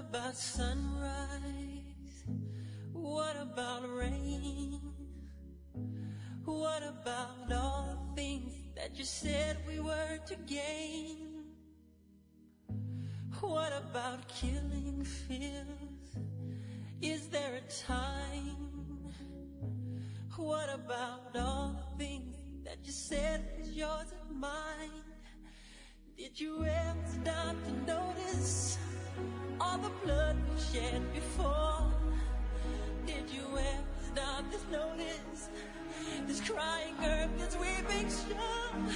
about sunrise? What about rain? What about all the things that you said we were to gain? What about killing fears? Is there a time? What about all the things that you said was yours and mine? Did you ever stop to notice all the blood we shed before? Did you ever stop to notice this crying earth, this weeping shore?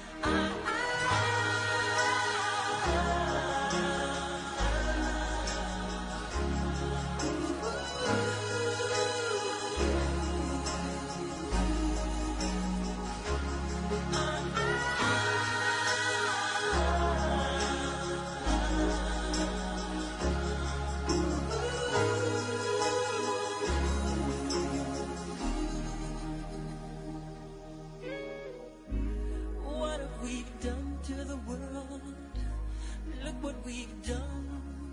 What have we done to the world? Look what we've done.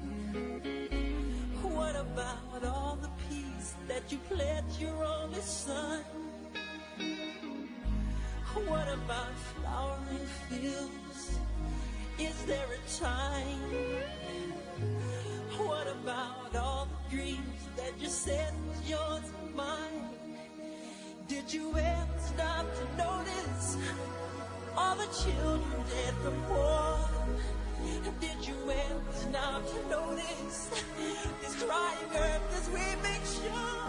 What about all the peace that you pledged your only son? What about flowering fields? Is there a time? What about all the dreams that you said was yours and mine? Did you ever stop to notice all the children dead from war? Did you ever stop to notice this crying earth as we make sure?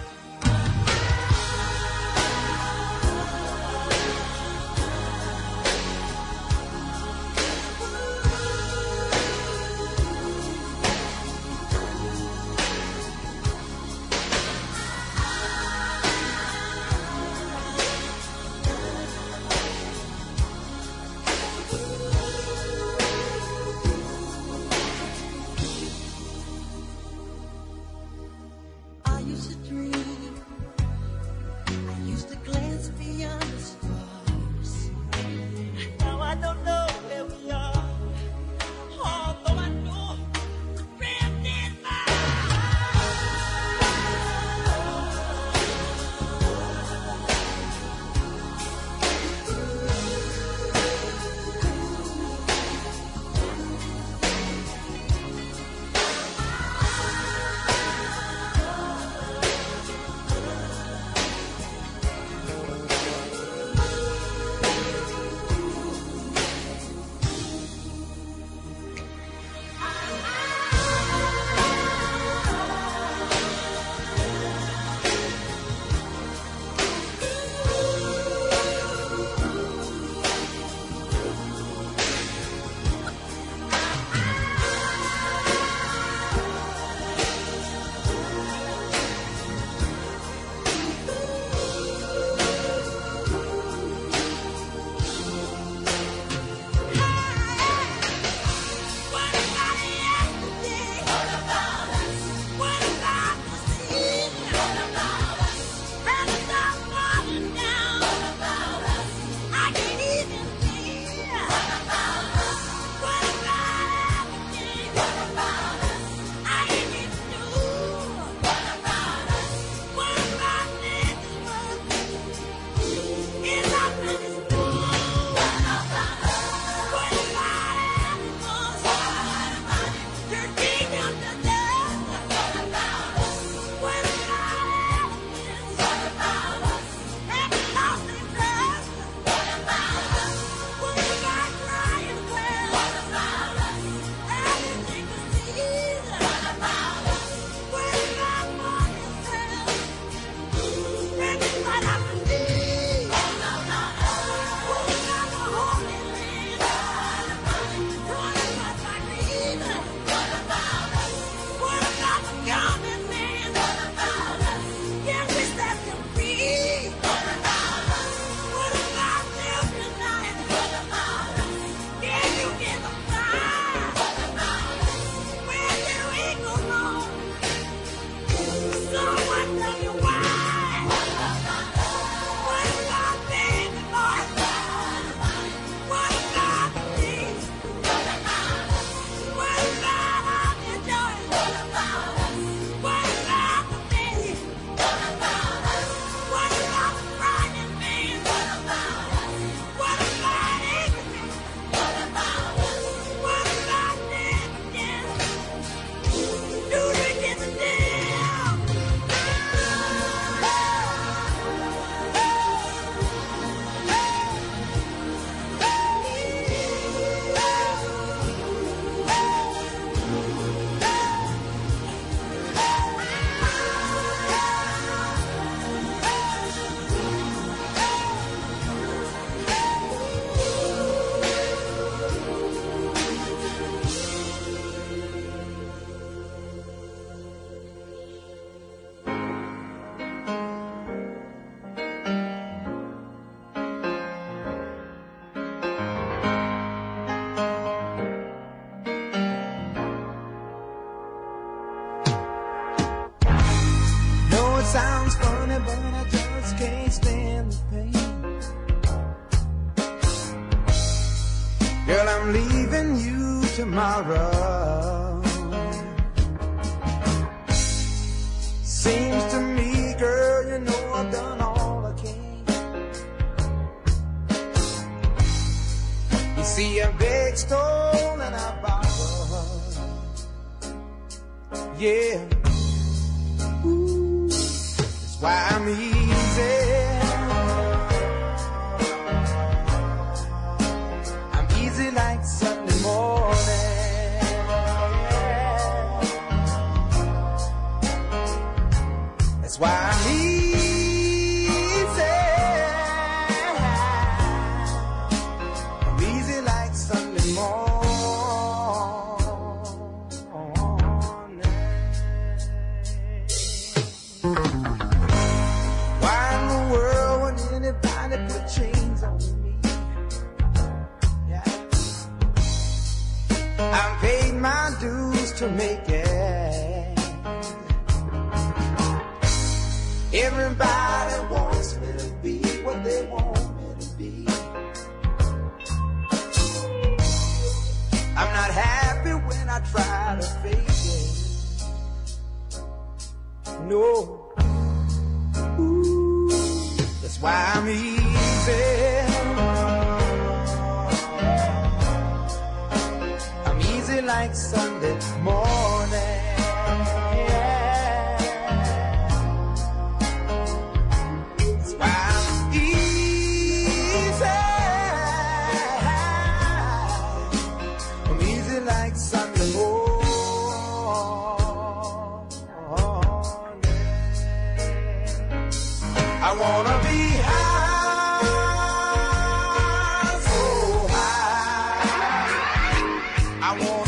I used to dream, I used to glance beyond the stars. Now I don't know where we are, although I know the drift is Sounds funny, but I just can't stand the pain. Girl, I'm leaving you tomorrow. Seems to me, girl, you know I've done all I can. You see, I beg, stole, and I borrowed. Yeah. Ooh, that's why I'm easy. Like Sunday morning. That's why I'm easy. I'm easy like Sunday morning. Why in the world would anybody put chains on me? I paid my dues to make it. Everybody wants me to be what they want me to be. I'm not happy when I try to fake it. No. Ooh, that's why I'm easy. Like Sunday morning. That's why I'm easy. I'm easy like Sunday morning. I wanna be high, so high. I wanna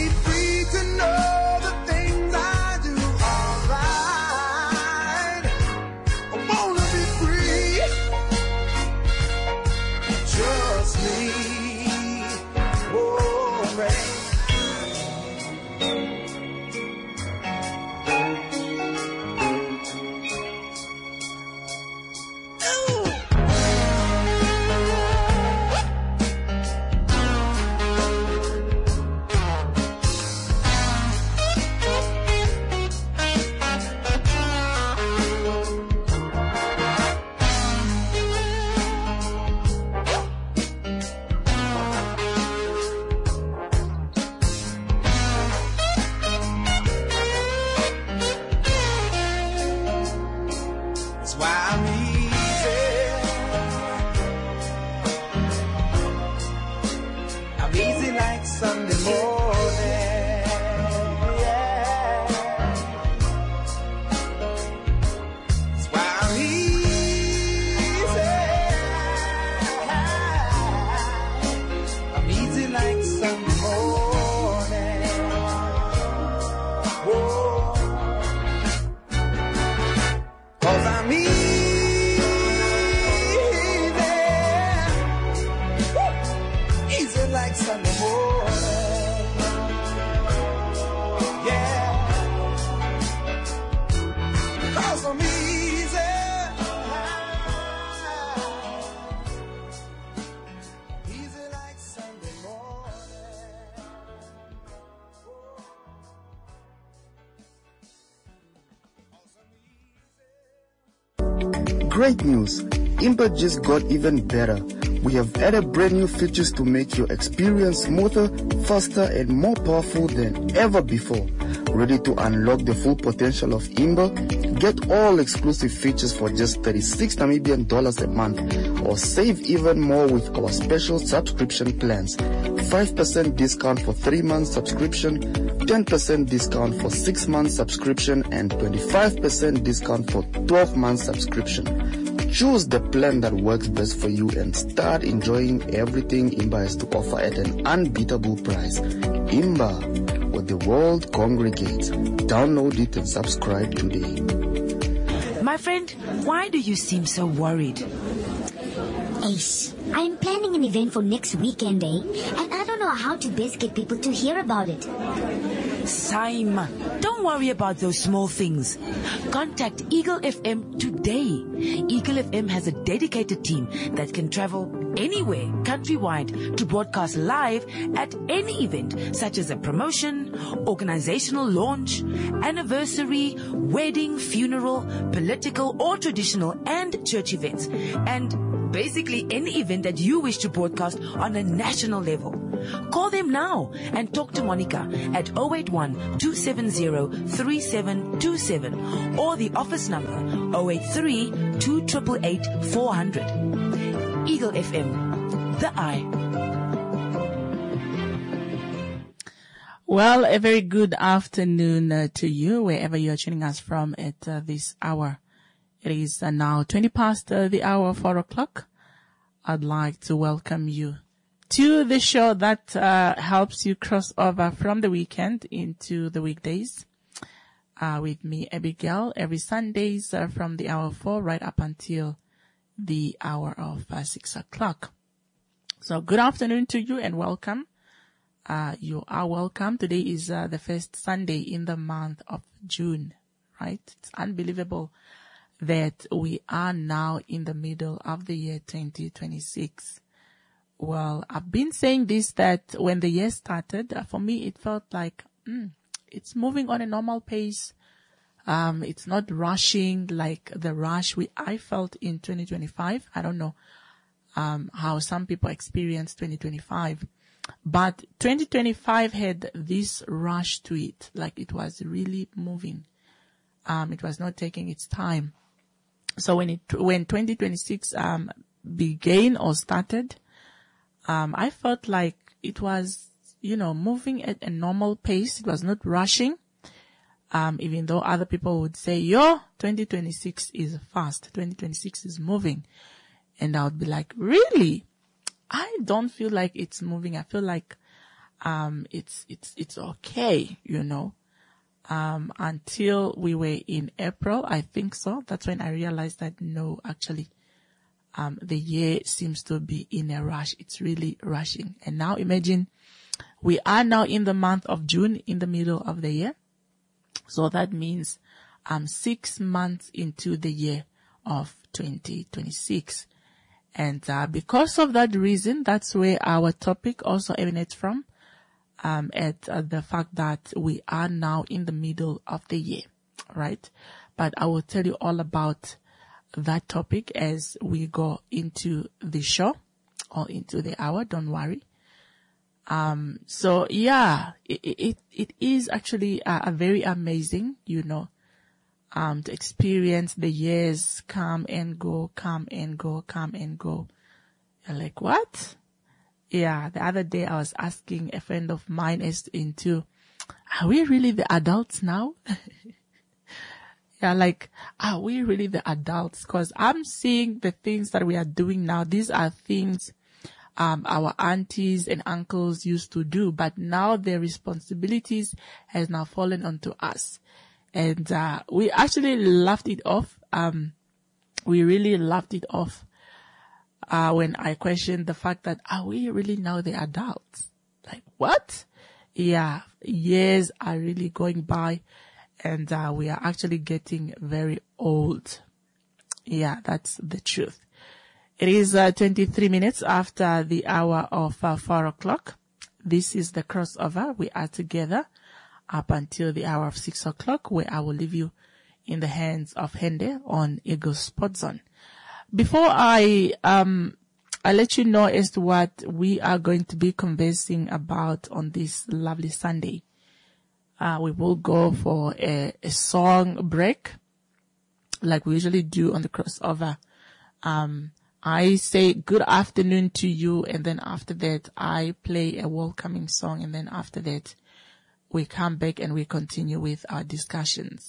Great news! Imba just got even better. We have added brand new features to make your experience smoother, faster, and more powerful than ever before. Ready to unlock the full potential of Imba? Get all exclusive features for just 36 Namibian dollars a month, or save even more with our special subscription plans. 5% discount for 3 months subscription, 10% discount for 6 months subscription, and 25% discount for 12 months subscription. Choose the plan that works best for you and start enjoying everything Imba has to offer at an unbeatable price. Imba, where the world congregates. Download it and subscribe today. My friend, why do you seem so worried? Ace, I'm planning an event for next weekend, and I don't know how to best get people to hear about it. Saima, don't worry about those small things. Contact Eagle FM today. Eagle FM has a dedicated team that can travel anywhere countrywide to broadcast live at any event, such as a promotion, organizational launch, anniversary, wedding, funeral, political or traditional and church events, and basically any event that you wish to broadcast on a national level. Call them now and talk to Monica at 081-270-3727 or the office number 083-288-400. Eagle FM, the eye. Well, a very good afternoon to you, wherever you are tuning us from at this hour. It is now 20 past the hour, 4 o'clock. I'd like to welcome you to the show that helps you cross over from the weekend into the weekdays. With me, Abigail, every Sundays from the hour 4 right up until the hour of 6 o'clock. So good afternoon to you and welcome. You are welcome. Today is the first Sunday in the month of June, right? It's unbelievable that we are now in the middle of the year 2026. Well, I've been saying this, that when the year started, for me, it felt like, it's moving on a normal pace. It's not rushing like the rush I felt in 2025. I don't know, how some people experienced 2025, but 2025 had this rush to it. Like it was really moving. It was not taking its time. So when 2026, began or started, I felt like it was, moving at a normal pace. It was not rushing. Even though other people would say, 2026 is fast. 2026 is moving. And I would be like, really? I don't feel like it's moving. I feel like, it's okay, until we were in April, I think so. That's when I realized that no, actually, the year seems to be in a rush. It's really rushing. And now imagine we are now in the month of June, in the middle of the year. So that means, 6 months into the year of 2026. And, because of that reason, that's where our topic also emanates from. At the fact that we are now in the middle of the year, right? But I will tell you all about that topic as we go into the show or into the hour. Don't worry. So yeah, it is actually a very amazing, to experience the years come and go, come and go, come and go. You're like, what? Yeah, the other day I was asking a friend of mine as into, are we really the adults now? Yeah, like, are we really the adults? Because I'm seeing the things that we are doing now. These are things our aunties and uncles used to do, but now their responsibilities has now fallen onto us. And we actually laughed it off. We really laughed it off. When I questioned the fact that, are we really now the adults? Like, what? Yeah, years are really going by and, we are actually getting very old. Yeah, that's the truth. It is, 23 minutes after the hour of 4 o'clock. This is the crossover. We are together up until the hour of 6 o'clock, where I will leave you in the hands of Hende on Eagle Sport Zone. Before I let you know as to what we are going to be conversing about on this lovely Sunday, we will go for a song break, like we usually do on the crossover. I say good afternoon to you, and then after that, I play a welcoming song, and then after that, we come back and we continue with our discussions.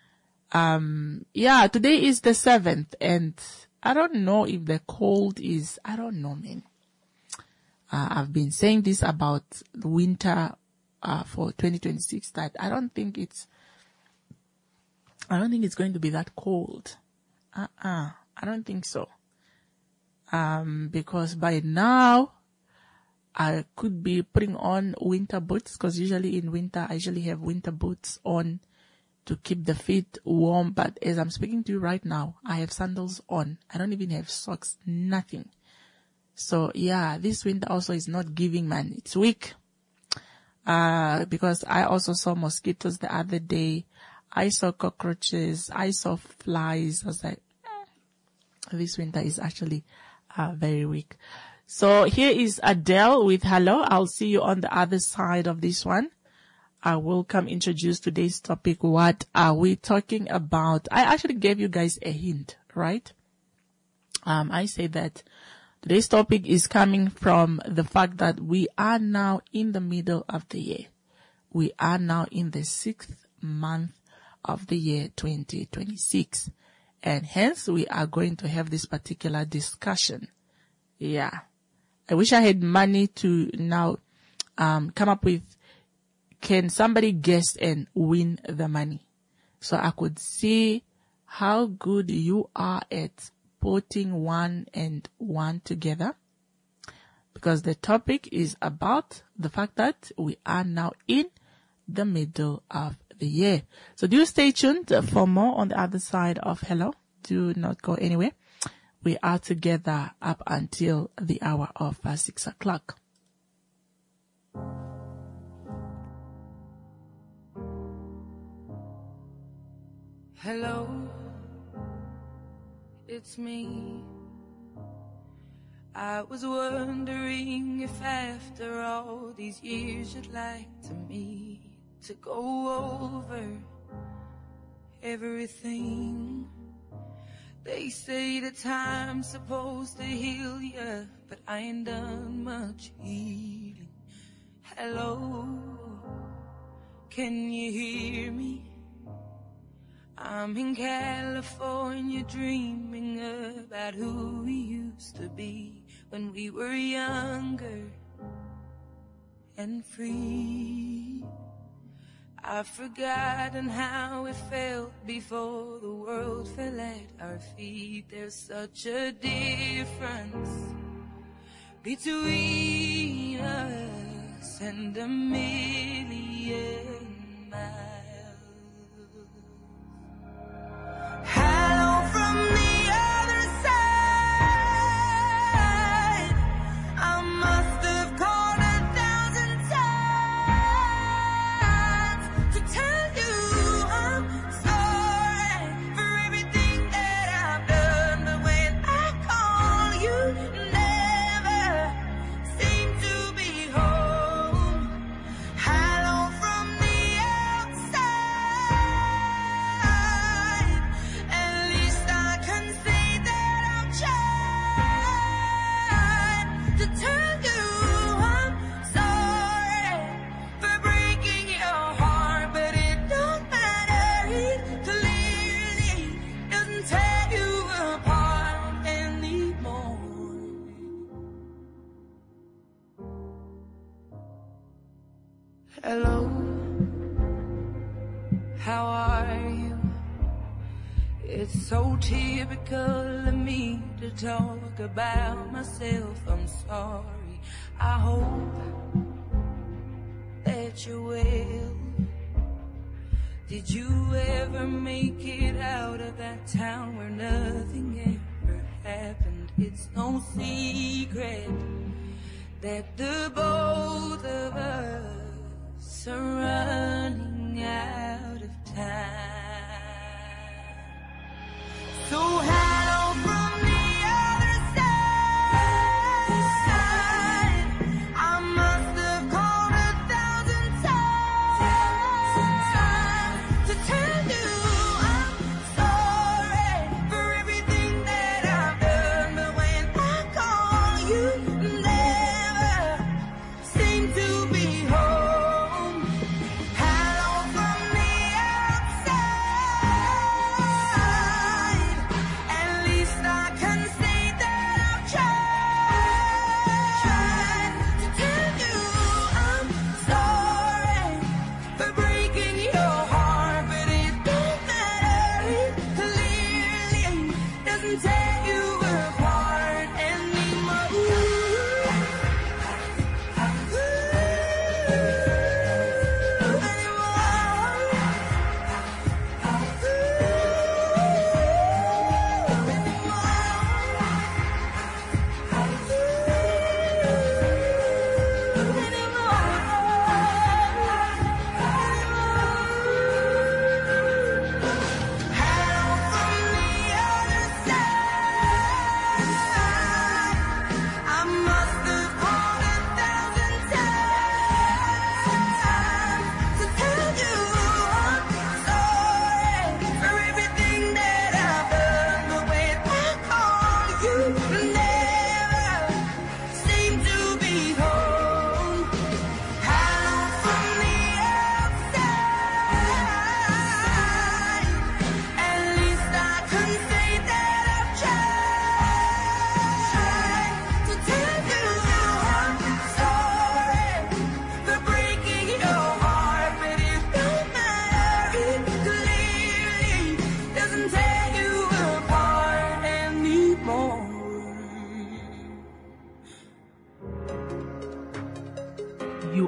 Yeah, today is the 7th, and I don't know if the cold is, I don't know, man. I've been saying this about the winter, for 2026, that I don't think it's going to be that cold. I don't think so. Because by now, I could be putting on winter boots, because usually in winter I usually have winter boots on to keep the feet warm. But as I'm speaking to you right now, I have sandals on. I don't even have socks, nothing. So yeah, this winter also is not giving, man. It's weak. Because I also saw mosquitoes the other day. I saw cockroaches. I saw flies. I was like, this winter is actually very weak. So here is Adele with Hello. I'll see you on the other side of this one. I will come introduce today's topic. What are we talking about? I actually gave you guys a hint, right? I say that today's topic is coming from the fact that we are now in the middle of the year. We are now in the 6th month of the year 2026. And hence we are going to have this particular discussion. Yeah. I wish I had money to now come up with, can somebody guess and win the money? So I could see how good you are at putting one and one together, because the topic is about the fact that we are now in the middle of the year. So do stay tuned for more on the other side of Hello. Do not go anywhere. We are together up until the hour of 6 o'clock. Hello, it's me. I was wondering if after all these years you'd like to meet to go over everything. They say that time's supposed to heal ya, but I ain't done much healing. Hello, can you hear me? I'm in California dreaming about who we used to be when we were younger and free. I've forgotten how it felt before the world fell at our feet. There's such a difference between us and a million miles. Hello from the other side. I must have called 1,000 times to tell you I'm sorry for everything that I've done. But when I call, you never seem to be home. Hello from the outside. At least I can say that I've tried to tell you I'm sorry for breaking your heart, but it don't matter. It clearly doesn't tear you apart anymore. Hello, how are you? It's so typical of me to talk about myself. I'm sorry. I hope that you're well. Did you ever make it out of that town where nothing ever happened? It's no secret that the both of us are running out of time. So hello from the other side. I must have called 1,000 times to tell you I'm sorry for everything that I've done. But when I call, you never seem to be home. Hello from the outside.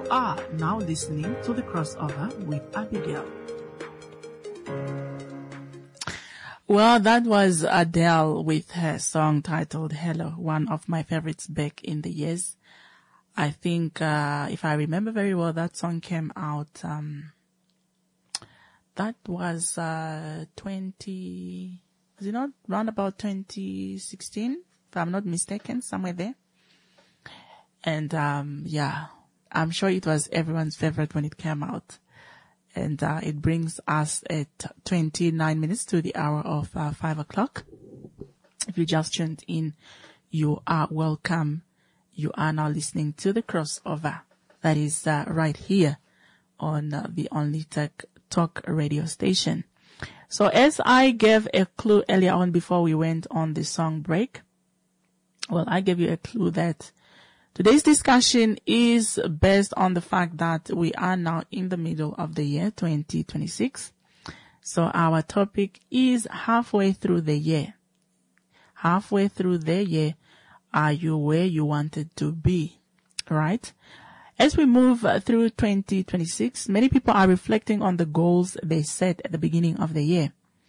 You are now listening to The Crossover with Abigail. Well, that was Adele with her song titled Hello, one of my favorites back in the years. I think, if I remember very well, that song came out, that was, was it not round about 2016, if I'm not mistaken, somewhere there. And, yeah, I'm sure it was everyone's favorite when it came out. And, it brings us at 29 minutes to the hour of 5 o'clock. If you just tuned in, you are welcome. You are now listening to The Crossover. That is, right here on the Only Tech Talk radio station. So as I gave a clue earlier on before we went on the song break, well, I gave you a clue that today's discussion is based on the fact that we are now in the middle of the year 2026. So our topic is halfway through the year. Halfway through the year, are you where you wanted to be? Right? As we move through 2026, many people are reflecting on the goals they set at the beginning of the year.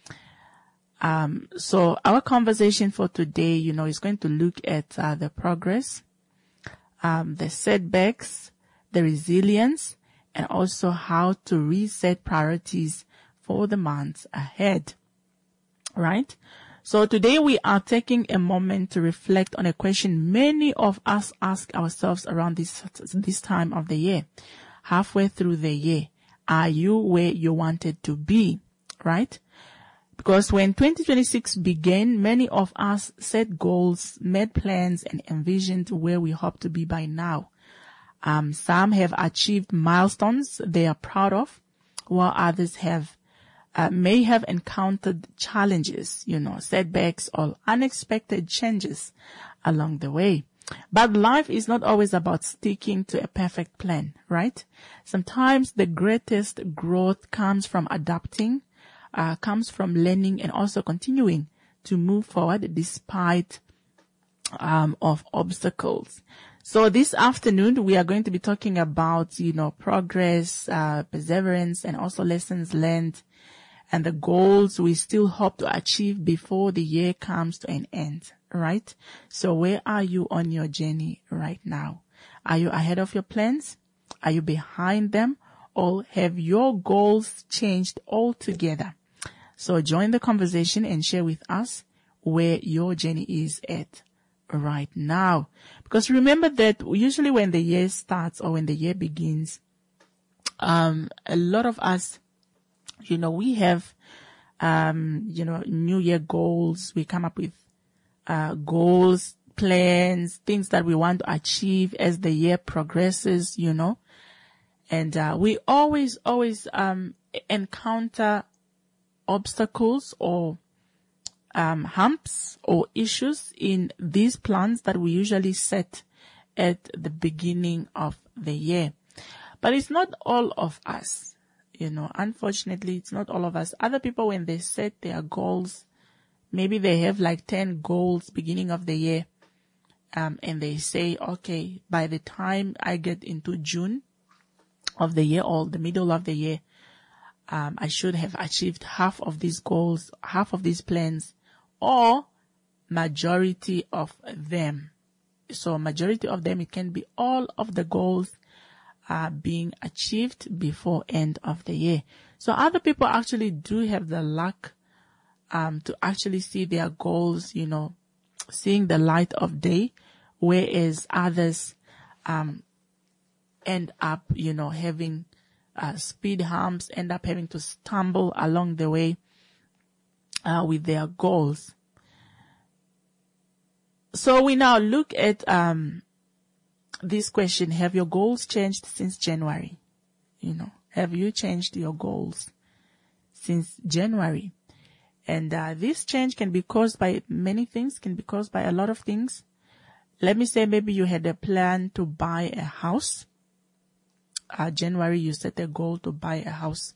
So our conversation for today, is going to look at the progress, the setbacks, the resilience, and also how to reset priorities for the months ahead. Right? So today we are taking a moment to reflect on a question many of us ask ourselves around this time of the year. Halfway through the year, are you where you wanted to be? Right? Because when 2026 began, many of us set goals, made plans, and envisioned where we hope to be by now. Some have achieved milestones they are proud of, while others may have encountered challenges, setbacks or unexpected changes along the way. But life is not always about sticking to a perfect plan, right? Sometimes the greatest growth comes from adapting, comes from learning and also continuing to move forward despite of obstacles. So this afternoon we are going to be talking about, progress, perseverance, and also lessons learned, and the goals we still hope to achieve before the year comes to an end, right? So where are you on your journey right now? Are you ahead of your plans? Are you behind them? Or have your goals changed altogether? So join the conversation and share with us where your journey is at right now. Because remember that usually when the year starts or when the year begins, a lot of us, we have, New Year goals. We come up with, goals, plans, things that we want to achieve as the year progresses, and, we always, encounter obstacles or, humps or issues in these plans that we usually set at the beginning of the year. But it's not all of us. Unfortunately, it's not all of us. Other people, when they set their goals, maybe they have like 10 goals beginning of the year. And they say, okay, by the time I get into June of the year or the middle of the year, I should have achieved half of these goals, half of these plans, or majority of them. So majority of them, it can be all of the goals being achieved before end of the year. So other people actually do have the luck to actually see their goals, seeing the light of day, whereas others end up, having speed humps, end up having to stumble along the way with their goals. So we now look at this question: have your goals changed since January? Have you changed your goals since January? And this change can be caused by many things, can be caused by a lot of things. Let me say maybe you had a plan to buy a house. January, you set a goal to buy a house.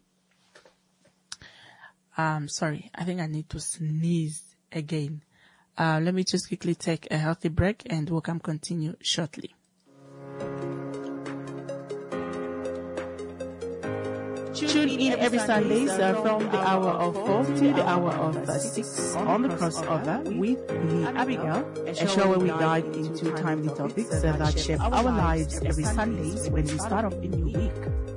Sorry, I think I need to sneeze again. Let me just quickly take a healthy break and we'll continue shortly. Tune in every Sunday from the hour of 4 to the hour of 6 on the crossover with me, Abigail, a show where we dive into timely topics that shape our lives every Sundays when we start off a new week.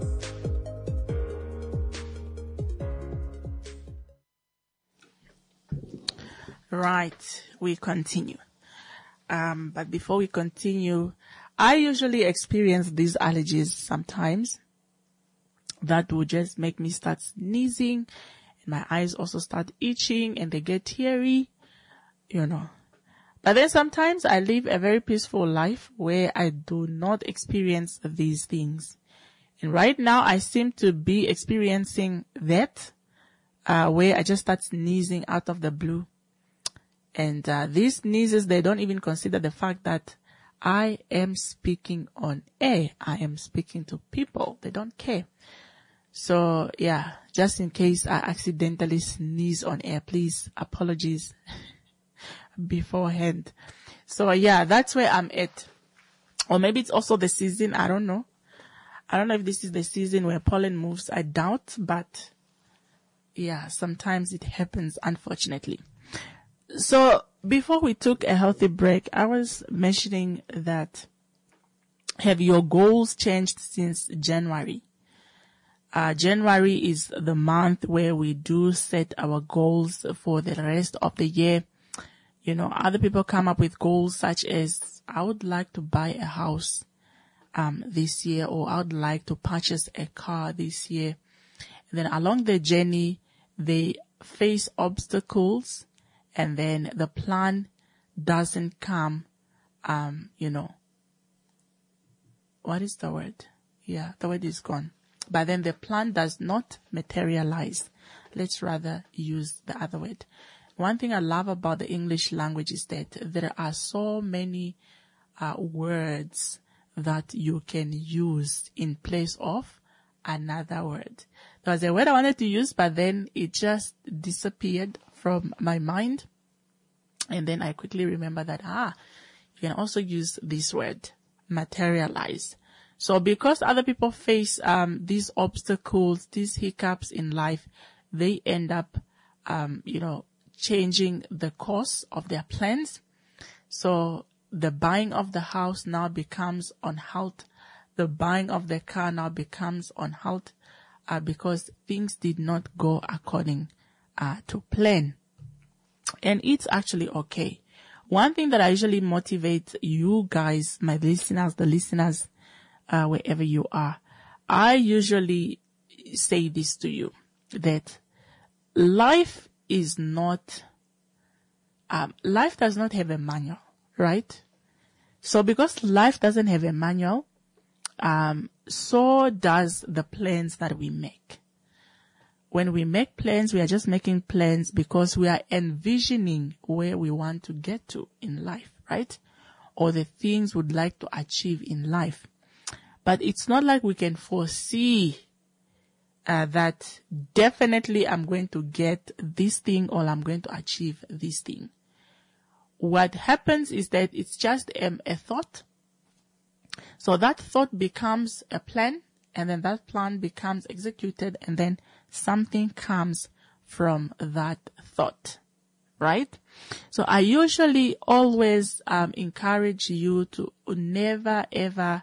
Right, we continue. But before we continue, I usually experience these allergies sometimes that will just make me start sneezing, and my eyes also start itching and they get teary, But then sometimes I live a very peaceful life where I do not experience these things. And right now I seem to be experiencing that, where I just start sneezing out of the blue. And these sneezes, they don't even consider the fact that I am speaking on air. I am speaking to people. They don't care. So, yeah, just in case I accidentally sneeze on air, please, apologies beforehand. So, yeah, that's where I'm at. Or maybe it's also the season. I don't know. I don't know if this is the season where pollen moves. I doubt, but yeah, sometimes it happens, unfortunately. So, before we took a healthy break, I was mentioning that have your goals changed since January? January is the month where we do set our goals for the rest of the year. Other people come up with goals such as, I would like to buy a house, this year, or I would like to purchase a car this year. And then along the journey, they face obstacles, and then the plan doesn't come, what is the word? Yeah, the word is gone. But then the plan does not materialize. Let's rather use the other word. One thing I love about the English language is that there are so many words that you can use in place of another word. There was a word I wanted to use, but then it just disappeared from my mind. And then I quickly remember that, you can also use this word, materialize. So because other people face these obstacles, these hiccups in life, they end up, changing the course of their plans. So the buying of the house now becomes on halt. The buying of the car now becomes on halt because things did not go according to plan. And it's actually okay. One thing that I usually motivate you guys, my listeners, the listeners, wherever you are, I usually say this to you, that life is not, life does not have a manual, right? So because life doesn't have a manual, so does the plans that we make. When we make plans, we are just making plans because we are envisioning where we want to get to in life, right? Or the things we'd like to achieve in life. But it's not like we can foresee that definitely I'm going to get this thing or I'm going to achieve this thing. What happens is that it's just a thought. So that thought becomes a plan, and then that plan becomes executed, and then something comes from that thought, right? So I usually always encourage you to never ever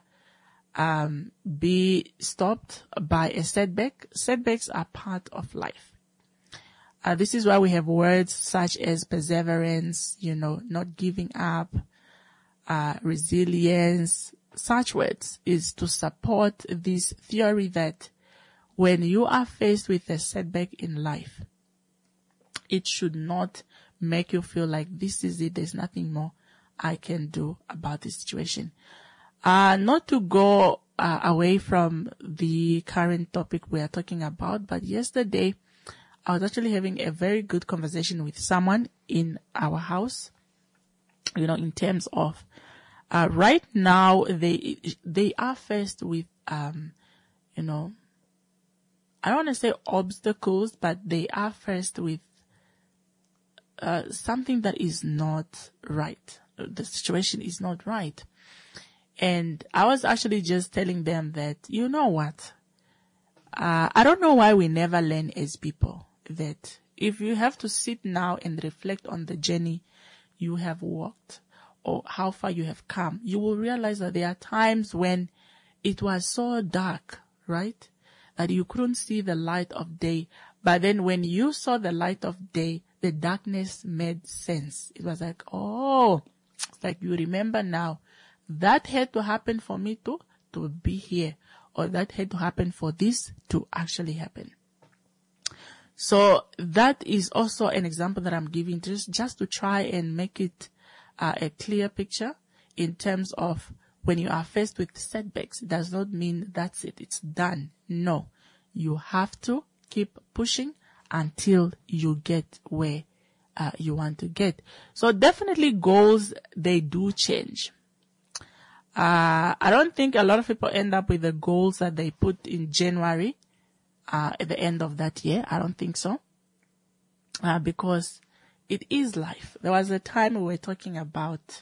be stopped by a setback. Setbacks are part of life. This is why we have words such as perseverance, not giving up, resilience. Such words is to support this theory that when you are faced with a setback in life, it should not make you feel like this is it. There's nothing more I can do about this situation. Not to go away from the current topic we are talking about, but yesterday I was actually having a very good conversation with someone in our house, in terms of right now they are faced with I don't want to say obstacles, but they are faced with something that is not right. The situation is not right. And I was actually just telling them that, you know what? I don't know why we never learn as people that if you have to sit now and reflect on the journey you have walked or how far you have come, you will realize that there are times when it was so dark, right? That you couldn't see the light of day. But then when you saw the light of day, the darkness made sense. It was like, oh, it's like you remember now. That had to happen for me to be here, or that had to happen for this to actually happen. So that is also an example that I'm giving just to try and make it a clear picture in terms of when you are faced with setbacks. It does not mean that's it. It's done. No, you have to keep pushing until you get where you want to get. So definitely goals, they do change. I don't think a lot of people end up with the goals that they put in January, at the end of that year. I don't think so. Because it is life. There was a time we were talking about,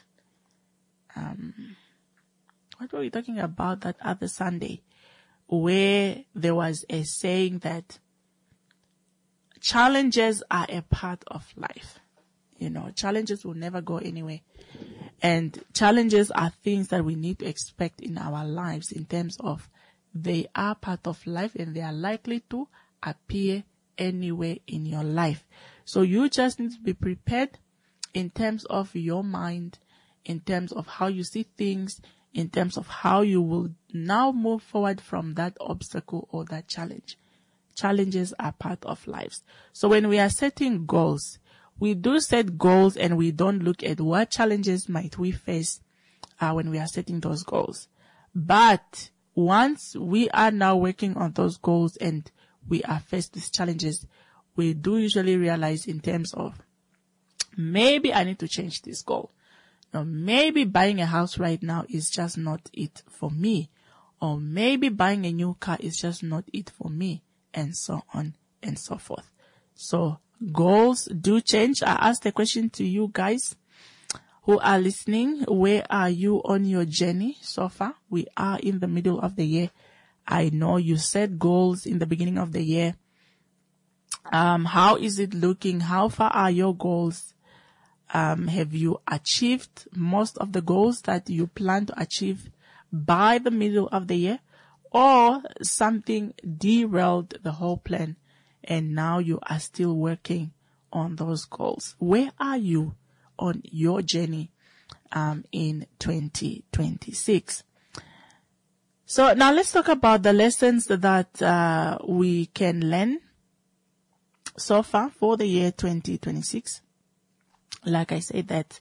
what were we talking about that other Sunday, where there was a saying that challenges are a part of life. You know, challenges will never go anywhere. And challenges are things that we need to expect in our lives in terms of they are part of life and they are likely to appear anywhere in your life. So you just need to be prepared in terms of your mind, in terms of how you see things, in terms of how you will now move forward from that obstacle or that challenge. Challenges are part of lives. So when we are setting goals, we do set goals and we don't look at what challenges might we face when we are setting those goals. But once we are now working on those goals and we are faced with challenges, we do usually realize in terms of maybe I need to change this goal. Or maybe buying a house right now is just not it for me. Or maybe buying a new car is just not it for me. And so on and so forth. So goals do change. I asked the question to you guys who are listening. Where are you on your journey so far? We are in the middle of the year. I know you set goals in the beginning of the year. How is it looking? How far are your goals? Have you achieved most of the goals that you plan to achieve by the middle of the year? Or something derailed the whole plan and now you are still working on those goals? Where are you on your journey in 2026? So now let's talk about the lessons that we can learn so far for the year 2026. Like I said that,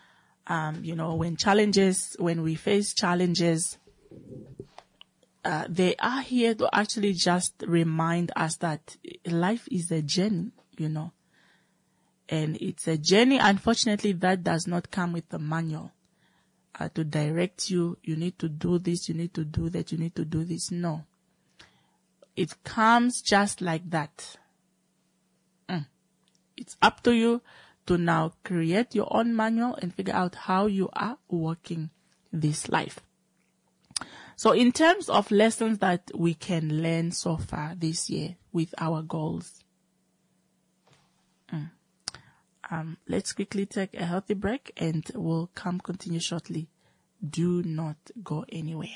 when we face challenges, they are here to actually just remind us that life is a journey, and it's a journey, unfortunately, that does not come with the manual to direct you. You need to do this, you need to do that, you need to do this. No. It comes just like that. It's up to you to now create your own manual and figure out how you are working this life. So in terms of lessons that we can learn so far this year with our goals, let's quickly take a healthy break and we'll continue shortly. Do not go anywhere.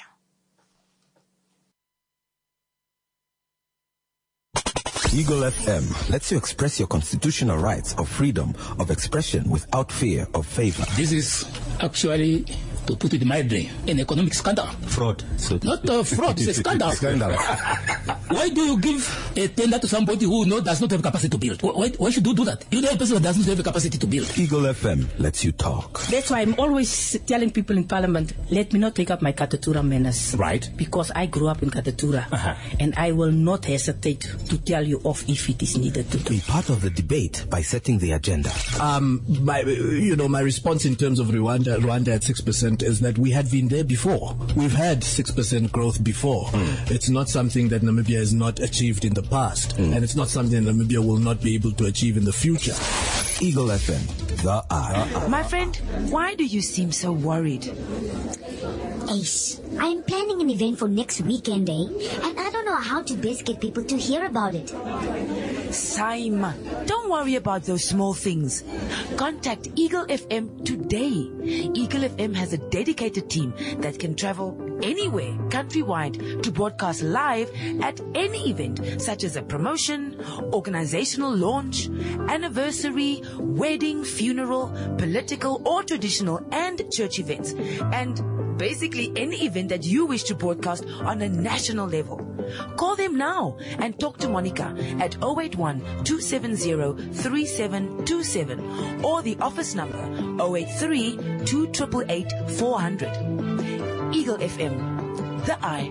Eagle FM lets you express your constitutional rights of freedom of expression without fear of favor. This is actually, to put it mildly, an economic scandal. Fraud. So not fraud, it's a scandal. Why do you give a tender to somebody who does not have capacity to build? Why should you do that? You know a person that doesn't have a capacity to build. Eagle FM lets you talk. That's why I'm always telling people in Parliament, let me not take up my Katatura manners. Right. Because I grew up in Katatura. And I will not hesitate to tell you off if it is needed to do. Be part of the debate by setting the agenda. My response in terms of Rwanda at 6% is that we had been there before. We've had 6% growth before. It's not something that Namibia has not achieved in the past. And it's not something that Namibia will not be able to achieve in the future. Eagle FM, the eye. My friend, why do you seem so worried? Ace, I'm planning an event for next weekend, and I don't know how to best get people to hear about it. Simon, don't worry about those small things. Contact Eagle FM today. Eagle FM has a dedicated team that can travel anywhere, countrywide, to broadcast live at any event, such as a promotion, organizational launch, anniversary, wedding, funeral, political or traditional and church events, and basically any event that you wish to broadcast on a national level. Call them now and talk to Monica at 081-270-3727 or the office number 083-288-400. Eagle FM, the eye.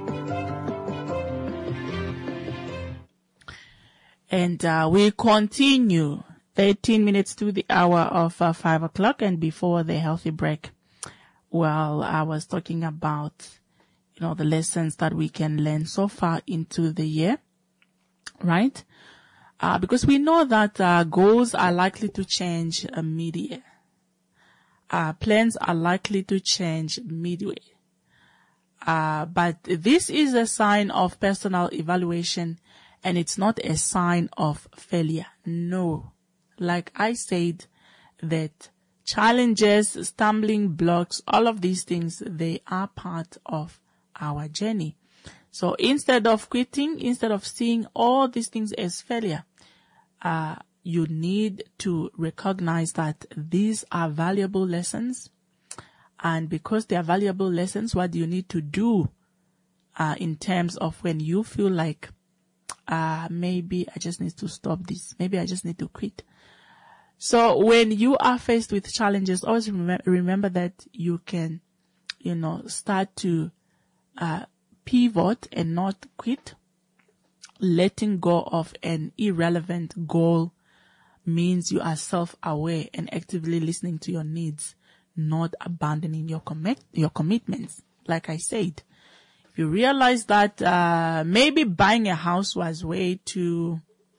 And we continue 13 minutes to the hour of 5 o'clock, and before the healthy break, well, I was talking about, the lessons that we can learn so far into the year, right? Because we know that goals are likely to change mid-year. Plans are likely to change midway. But this is a sign of personal evaluation, and it's not a sign of failure. No. Like I said, that challenges, stumbling blocks, all of these things, they are part of our journey. So instead of quitting, instead of seeing all these things as failure, you need to recognize that these are valuable lessons. And because they are valuable lessons, what do you need to do in terms of when you feel like maybe I just need to stop this, maybe I just need to quit. So when you are faced with challenges, always remember that you can, start to pivot and not quit. Letting go of an irrelevant goal means you are self-aware and actively listening to your needs, not abandoning your commitments. Like I said, if you realize that maybe buying a house was way too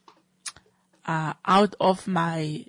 out of my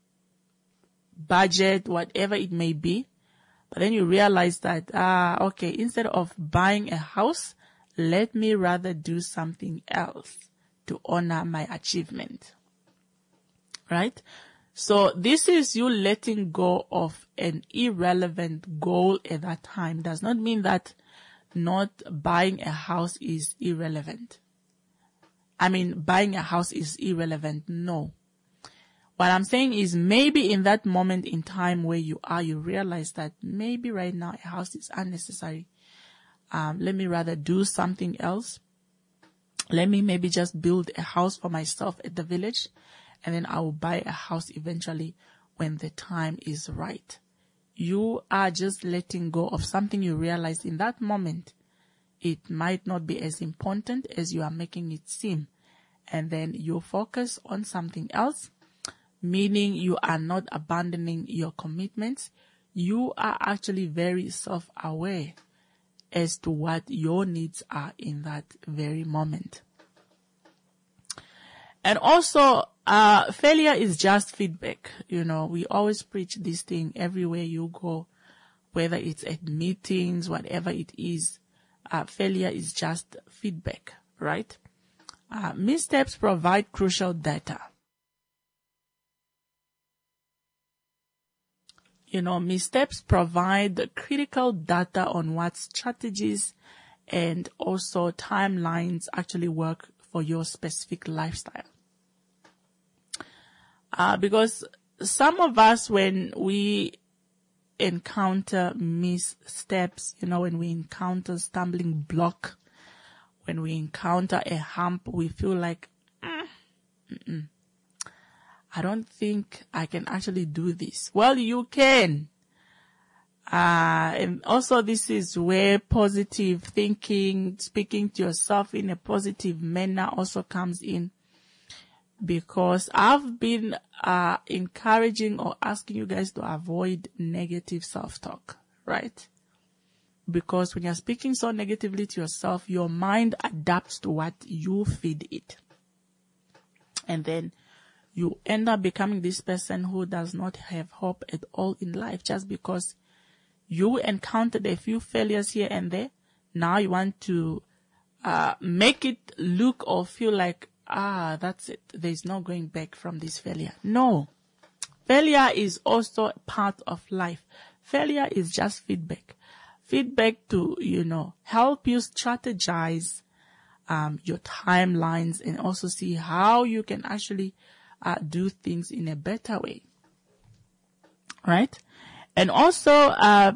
budget, whatever it may be, but then you realize that, okay, instead of buying a house, let me rather do something else to honor my achievement. Right? So this is you letting go of an irrelevant goal at that time. Does not mean that not buying a house is irrelevant. Buying a house is irrelevant. No. What I'm saying is maybe in that moment in time where you are, you realize that maybe right now a house is unnecessary. Let me rather do something else. Let me maybe just build a house for myself at the village, and then I will buy a house eventually when the time is right. You are just letting go of something you realize in that moment. It might not be as important as you are making it seem. And then you focus on something else, meaning you are not abandoning your commitments. You are actually very self-aware as to what your needs are in that very moment. And also, failure is just feedback. We always preach this thing everywhere you go, whether it's at meetings, whatever it is. Failure is just feedback, right? Missteps provide crucial data. Missteps provide critical data on what strategies and also timelines actually work for your specific lifestyle. Because some of us, when we encounter missteps, when we encounter stumbling block, when we encounter a hump, we feel like, I don't think I can actually do this. Well, you can. And also this is where positive thinking, speaking to yourself in a positive manner also comes in. Because I've been encouraging or asking you guys to avoid negative self-talk, right? Because when you're speaking so negatively to yourself, your mind adapts to what you feed it. And then you end up becoming this person who does not have hope at all in life just because you encountered a few failures here and there. Now you want to make it look or feel like, that's it. There's no going back from this failure. No. Failure is also part of life. Failure is just feedback. Feedback to, help you strategize your timelines and also see how you can actually do things in a better way. Right? And also,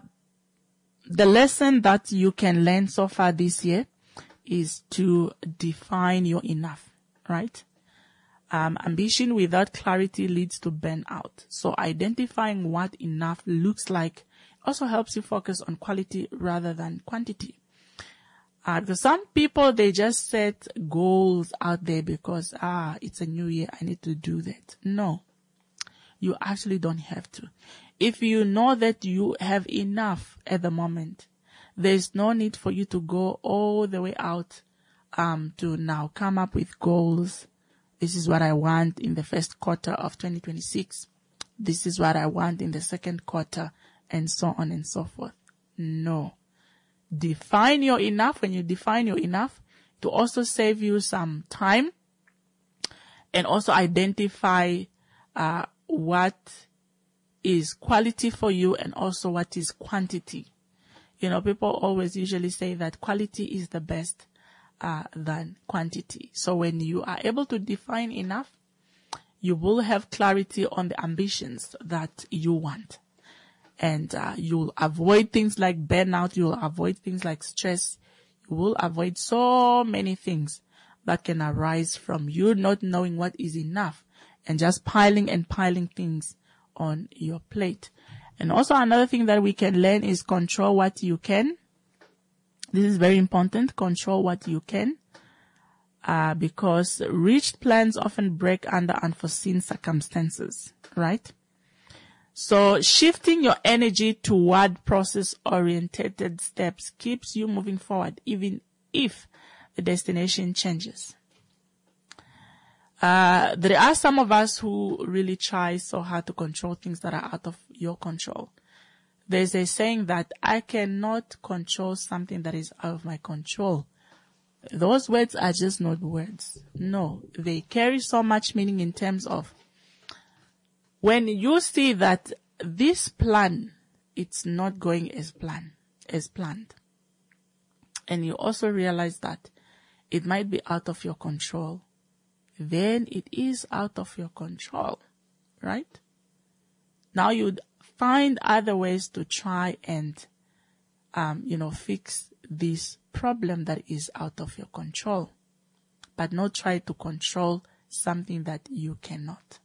the lesson that you can learn so far this year is to define your enough, right? Ambition without clarity leads to burnout. So identifying what enough looks like also helps you focus on quality rather than quantity. Because some people, they just set goals out there because, it's a new year, I need to do that. No, you actually don't have to. If you know that you have enough at the moment, there's no need for you to go all the way out, to now come up with goals. This is what I want in the first quarter of 2026. This is what I want in the second quarter, and so on and so forth. No. Define your enough. When you define your enough, to also save you some time and also identify what is quality for you and also what is quantity. People always usually say that quality is the best than quantity. So when you are able to define enough, you will have clarity on the ambitions that you want. And you'll avoid things like burnout. You'll avoid things like stress. You will avoid so many things that can arise from you not knowing what is enough and just piling things on your plate. And also another thing that we can learn is control what you can. This is very important. Control what you can. Because reached plans often break under unforeseen circumstances, right? So shifting your energy toward process-oriented steps keeps you moving forward, even if the destination changes. There are some of us who really try so hard to control things that are out of your control. There's a saying that I cannot control something that is out of my control. Those words are just not words. No, they carry so much meaning in terms of when you see that this plan, it's not going as planned. And you also realize that it might be out of your control. Then it is out of your control, right? Now you'd find other ways to try and, fix this problem that is out of your control, but not try to control something that you cannot.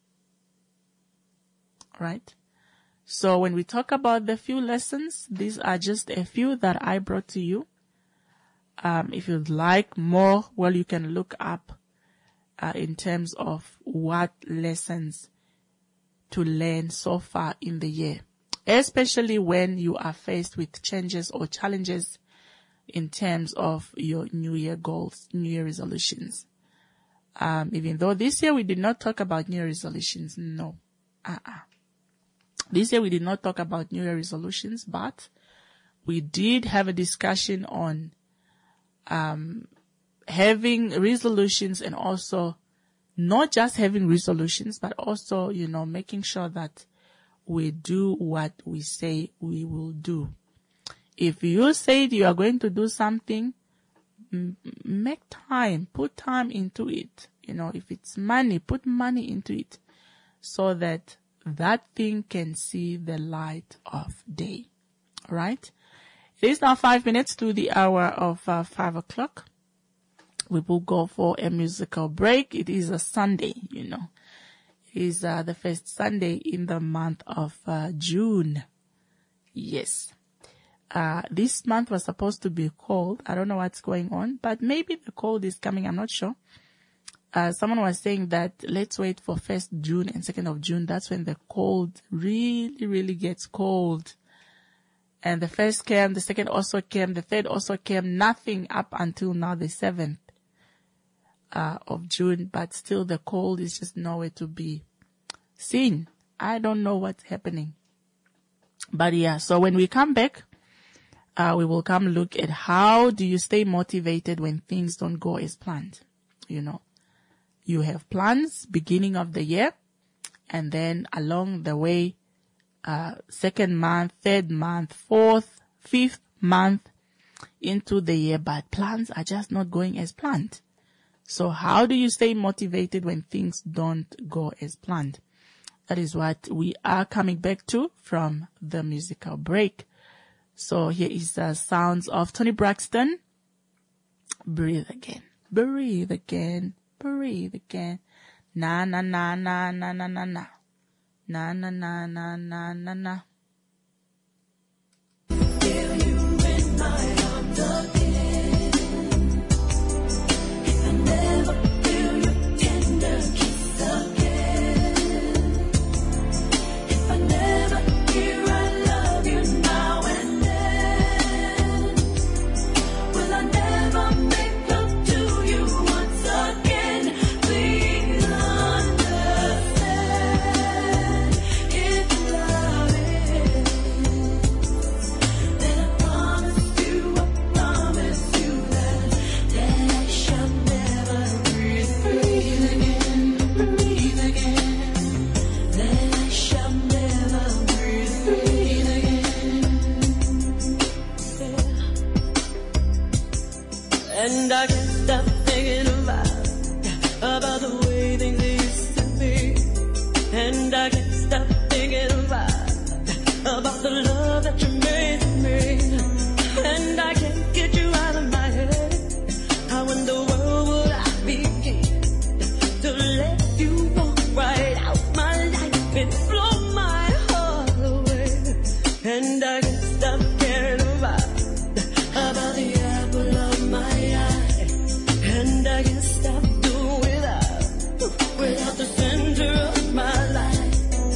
Right? So when we talk about the few lessons, these are just a few that I brought to you. If you'd like more, well, you can look up in terms of what lessons to learn so far in the year, especially when you are faced with changes or challenges in terms of your New Year goals, New Year resolutions. Even though this year we did not talk about New Year resolutions, no. This year we did not talk about New Year resolutions, but we did have a discussion on having resolutions and also not just having resolutions, but also, making sure that we do what we say we will do. If you said you are going to do something, make time, put time into it. If it's money, put money into it so that that thing can see the light of day. All right? It is now 5 minutes to the hour of 5 o'clock. We will go for a musical break. It is a Sunday, It is the first Sunday in the month of June. Yes. This month was supposed to be cold. I don't know what's going on, but maybe the cold is coming. I'm not sure. Someone was saying that let's wait for 1st June and 2nd of June. That's when the cold really, really gets cold. And the first came, the second also came, the third also came, nothing up until now, the 7th. of June, but still the cold is just nowhere to be seen. I don't know what's happening. But yeah, so when we come back, we will come look at how do you stay motivated when things don't go as planned. You know, you have plans beginning of the year, and then along the way, second month, third month, fourth, fifth month into the year, but plans are just not going as planned. So how do you stay motivated when things don't go as planned? That is what we are coming back to from the musical break. So here is the sounds of Toni Braxton. Breathe again. Breathe again. Breathe again. Na na na na na na na na. Na na na na na na na. Feel you in my arms again. If I never feel your tender kiss again. If I never hear I love you now and then. Will I never make love to you once again? Please understand. If love is, then I promise you that I shall never breathe again, breathe again. Then I shall never breathe again. And I can't stop thinking about the way things used to be. And I can't stop thinking about the love that you made to me. And I can't get you out of my head. How in the world would I begin to let you walk right out my life and blow my heart away? And I can't stop caring about the apple of my eye. And I can't stop doing without the center of my life.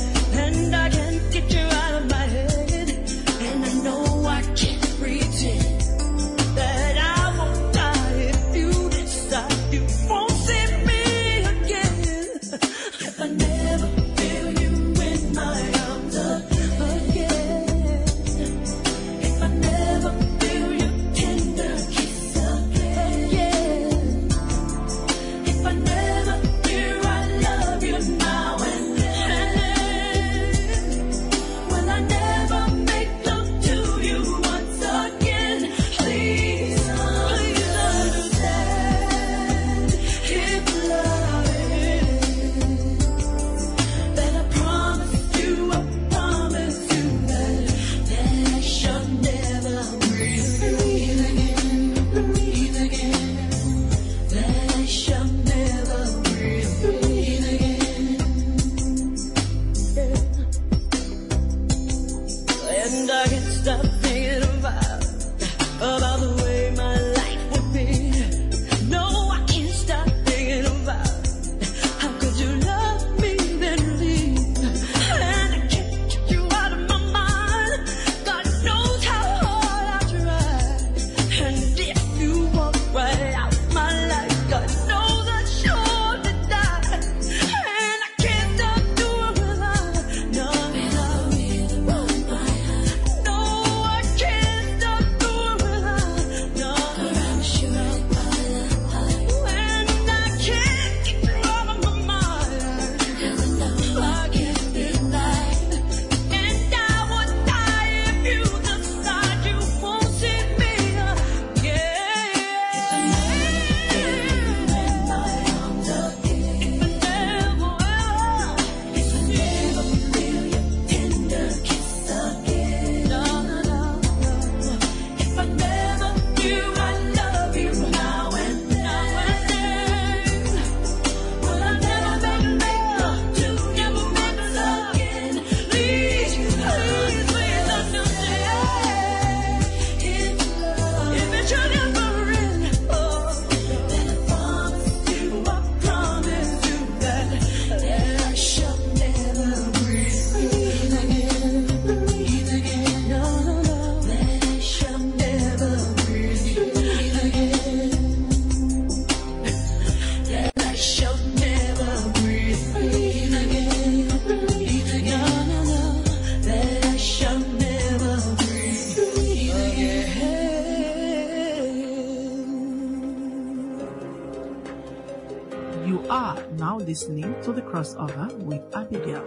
are now listening to The Crossover with Abigail.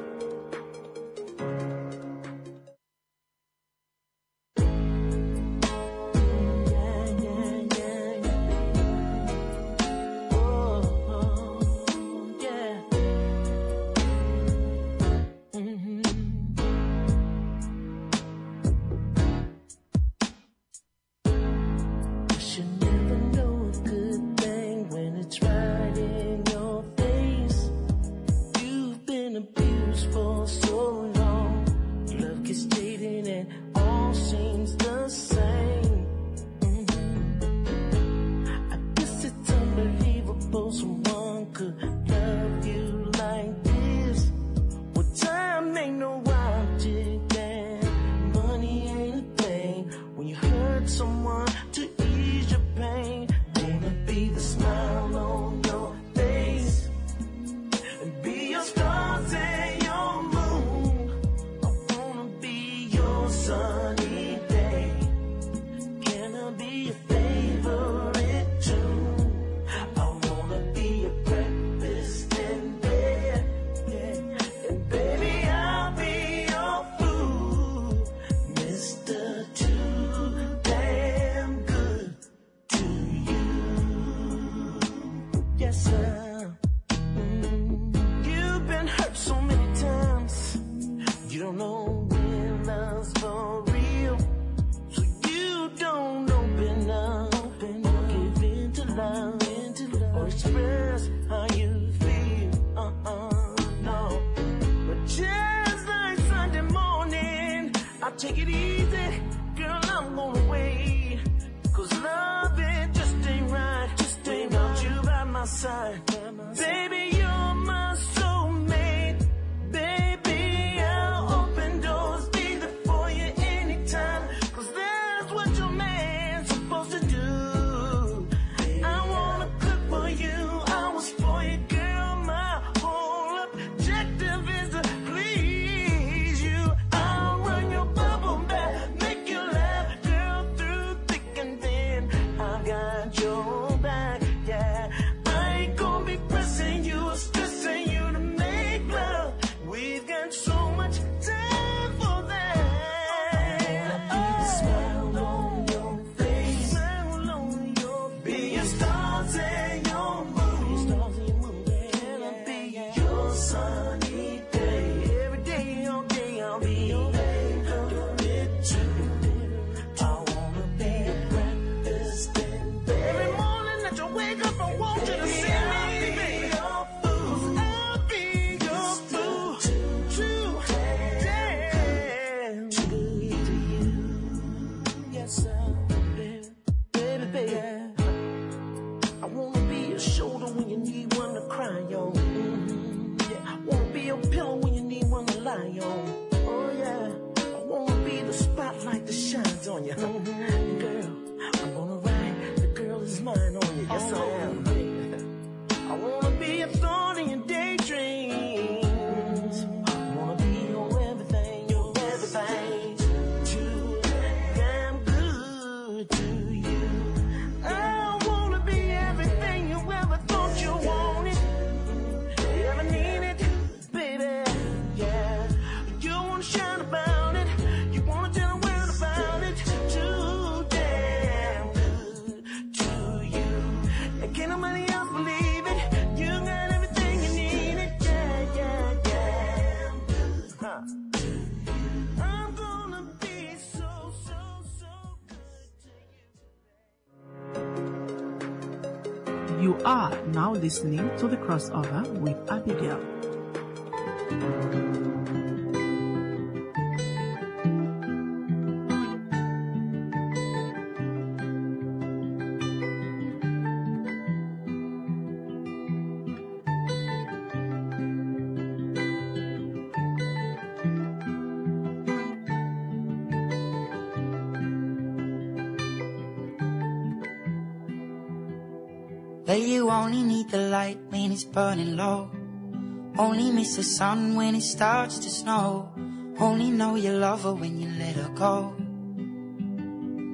Take it easy, girl, I'm gonna wait. 'Cause love it just ain't right. Just ain't without you by my side. Baby, you're my soulmate. Baby, I'll open doors, be there for you anytime. 'Cause that's what your man's supposed to do. I wanna cook for you, I was for you, girl. My whole objective is to please you. I'll run your bubble bath, make you laugh, girl, through thick and thin. I got your back, yeah. I ain't gonna be pressing you or stressing you to make love. We've got so much time for that. Be the smile on your face, smile on your face. Be your stars and your moon. Can I be your sunny day? Every day, all day, I'll be your baby too. I wanna be a breakfast in bed. Every morning that you wake up, I want you to see me. I'll be your food. I'll be your food. True. Damn. To you. Yes, sir. Baby, baby. I wanna be your shoulder when you need one to cry on. Yeah. I wanna be your pillow when you need one to lie on. Oh yeah. I wanna be the spotlight that shines on you. Girl, I'm gonna ride the girl is mine on you. Yes, I am. I wanna be a thorn in your daydreams. I wanna be your everything, your everything. Too damn good to you. I wanna be everything you ever thought you wanted. You ever needed, baby, yeah. You wanna shout about it. You wanna tell the world about it. Too damn good to you. And can't nobody else believe it. You got everything you needed. Yeah, yeah, yeah. Huh. I'm gonna be so, so, so good to you. You are now listening to The Crossover with Abigail. Well, you only need the light when it's burning low. Only miss the sun when it starts to snow. Only know you love her when you let her go.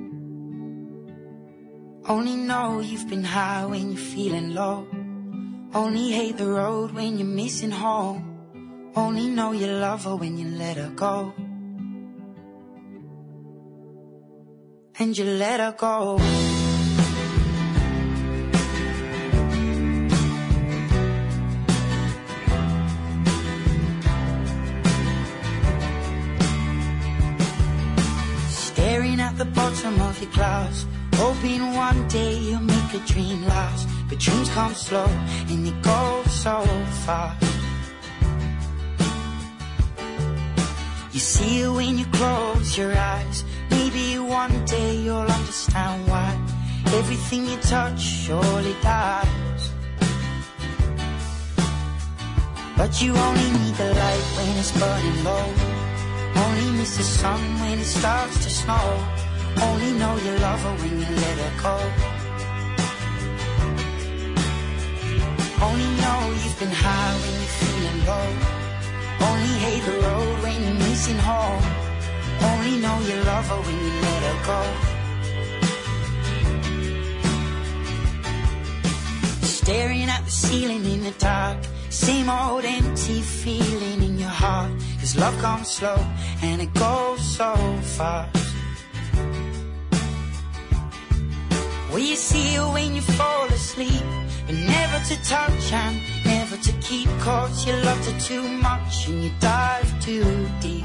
Only know you've been high when you're feeling low. Only hate the road when you're missing home. Only know you love her when you let her go. And you let her go. Staring at the bottom of your glass, hoping one day you'll make a dream last. But dreams come slow and they go so fast. You see it when you close your eyes. Maybe one day you'll understand why everything you touch surely dies. But you only need the light when it's burning low. Only miss the sun when it starts to snow. Only know you love her when you let her go. Only know you've been high when you're feeling low. Only hate the road when you're missing home. Only know you love her when you let her go. Staring at the ceiling in the dark, same old empty feeling in your heart. 'Cause love comes slow and it goes so fast. Well, you see it when you fall asleep, but never to touch and never to keep. 'Cause you loved her too much and you dive too deep.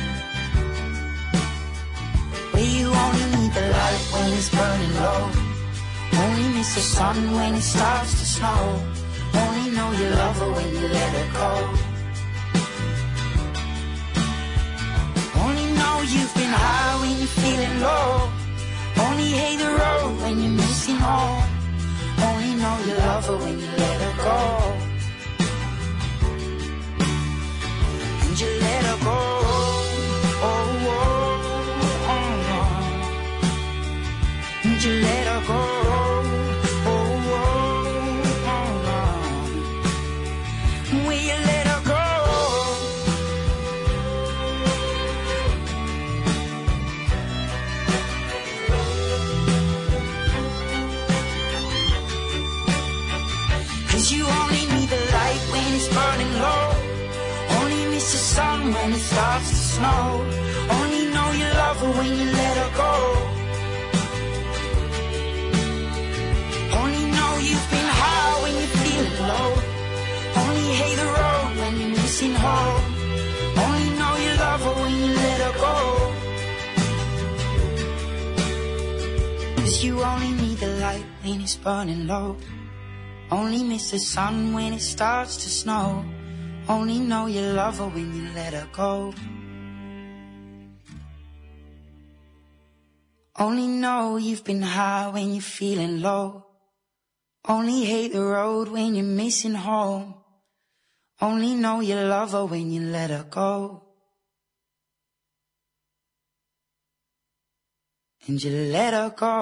Well, you only need the light when it's burning low. Only miss the sun when it starts to snow. Only know you love her when you let her go. Only know you've been high when you're feeling low. Only hate the road when you're missing home. Only know you love her when you let her go. And you let her go. Oh, oh, oh, oh. And you let her go. Oh, oh, oh, oh. Will you let her go? You only need the light when it's burning low. Only miss the sun when it starts to snow. Only know you love her when you let her go. Only know you've been high when you're feeling low. Only hate the road when you're missing home. Only know you love her when you let her go. 'Cause you only need the light when it's burning low. Only miss the sun when it starts to snow. Only know you love her when you let her go. Only know you've been high when you're feeling low. Only hate the road when you're missing home. Only know you love her when you let her go. And you let her go.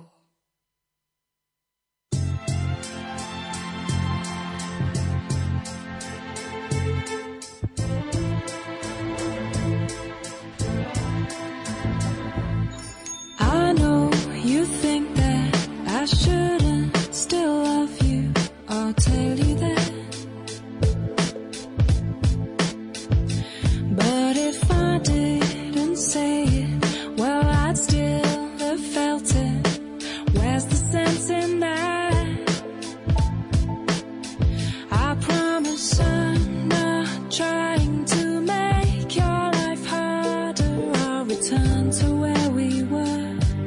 I know you think that I shouldn't still love you. I'll tell you that. But if I didn't say it, well, I'd still have felt it. Where's the sense in that? I promise I'm not trying to make your life harder. I'll return to where we were.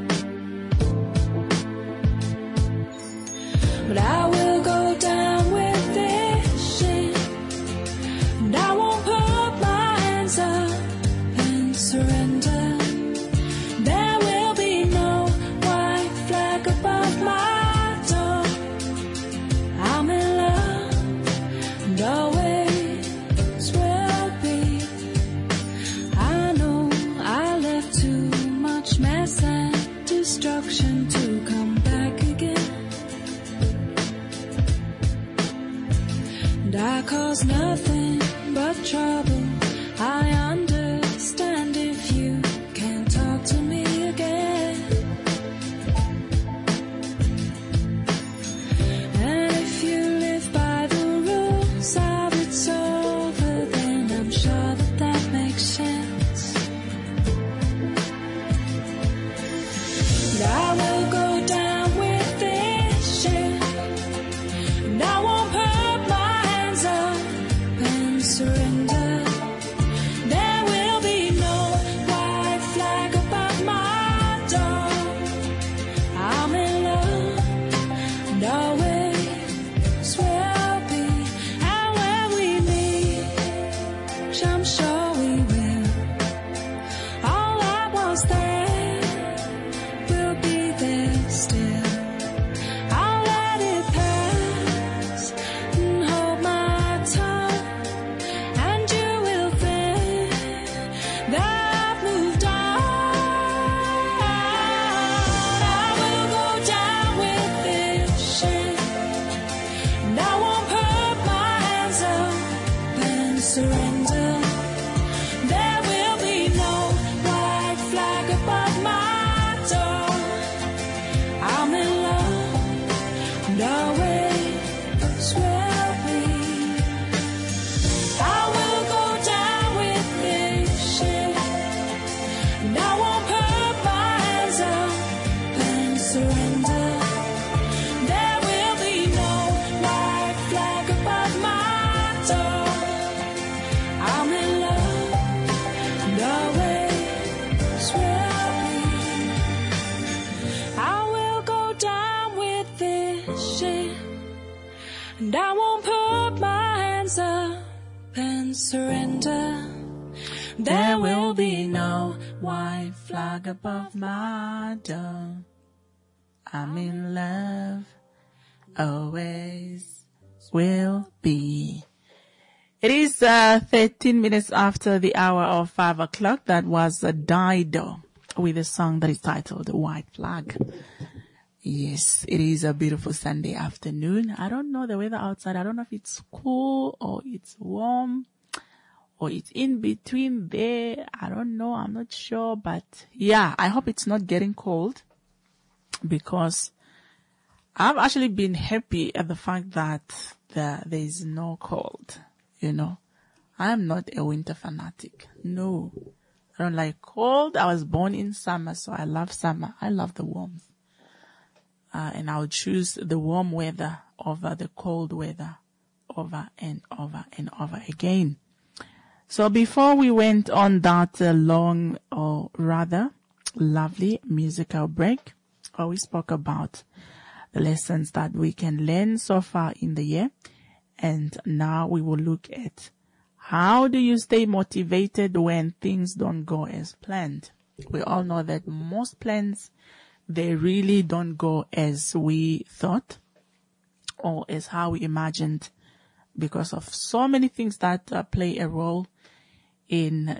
But I will go down with this shit, and I won't put my hands up and surrender. There will be no white flag above my door. I'm in love and always will be. I know I left too much mess and destruction to come back again. And I cause nothing but trouble. I understand if you can't talk to me again. And if you live by hands up and surrender. There will be no white flag above my door. I'm in love, always will be. It is 13 minutes after the hour of 5 o'clock. That was Dido with a song that is titled White Flag. Yes, it is a beautiful Sunday afternoon. I don't know the weather outside. I don't know if it's cool or it's warm or it's in between there. I don't know. I'm not sure. But yeah, I hope it's not getting cold, because I've actually been happy at the fact that there is no cold. You know, I am not a winter fanatic. No, I don't like cold. I was born in summer, so I love summer. I love the warmth. And I'll choose the warm weather over the cold weather over and over and over again. So before we went on that long, or rather lovely musical break, we spoke about the lessons that we can learn so far in the year. And now we will look at how do you stay motivated when things don't go as planned. We all know that most plans, they really don't go as we thought or as how we imagined, because of so many things that play a role in,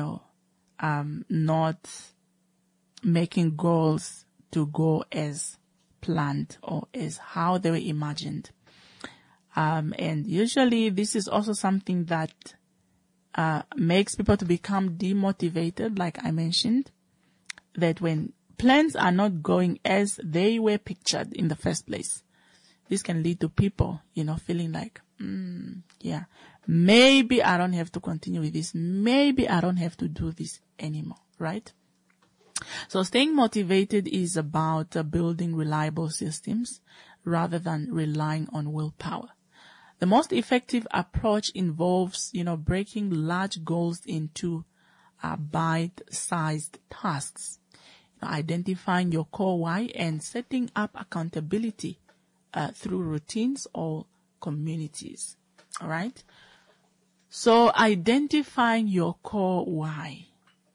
not making goals to go as planned or as how they were imagined. And usually this is also something that makes people to become demotivated, like I mentioned, that when plans are not going as they were pictured in the first place, this can lead to people, feeling like, maybe I don't have to continue with this. Maybe I don't have to do this anymore, right? So staying motivated is about building reliable systems rather than relying on willpower. The most effective approach involves, breaking large goals into bite-sized tasks, identifying your core why, and setting up accountability through routines or communities. All right. So identifying your core why.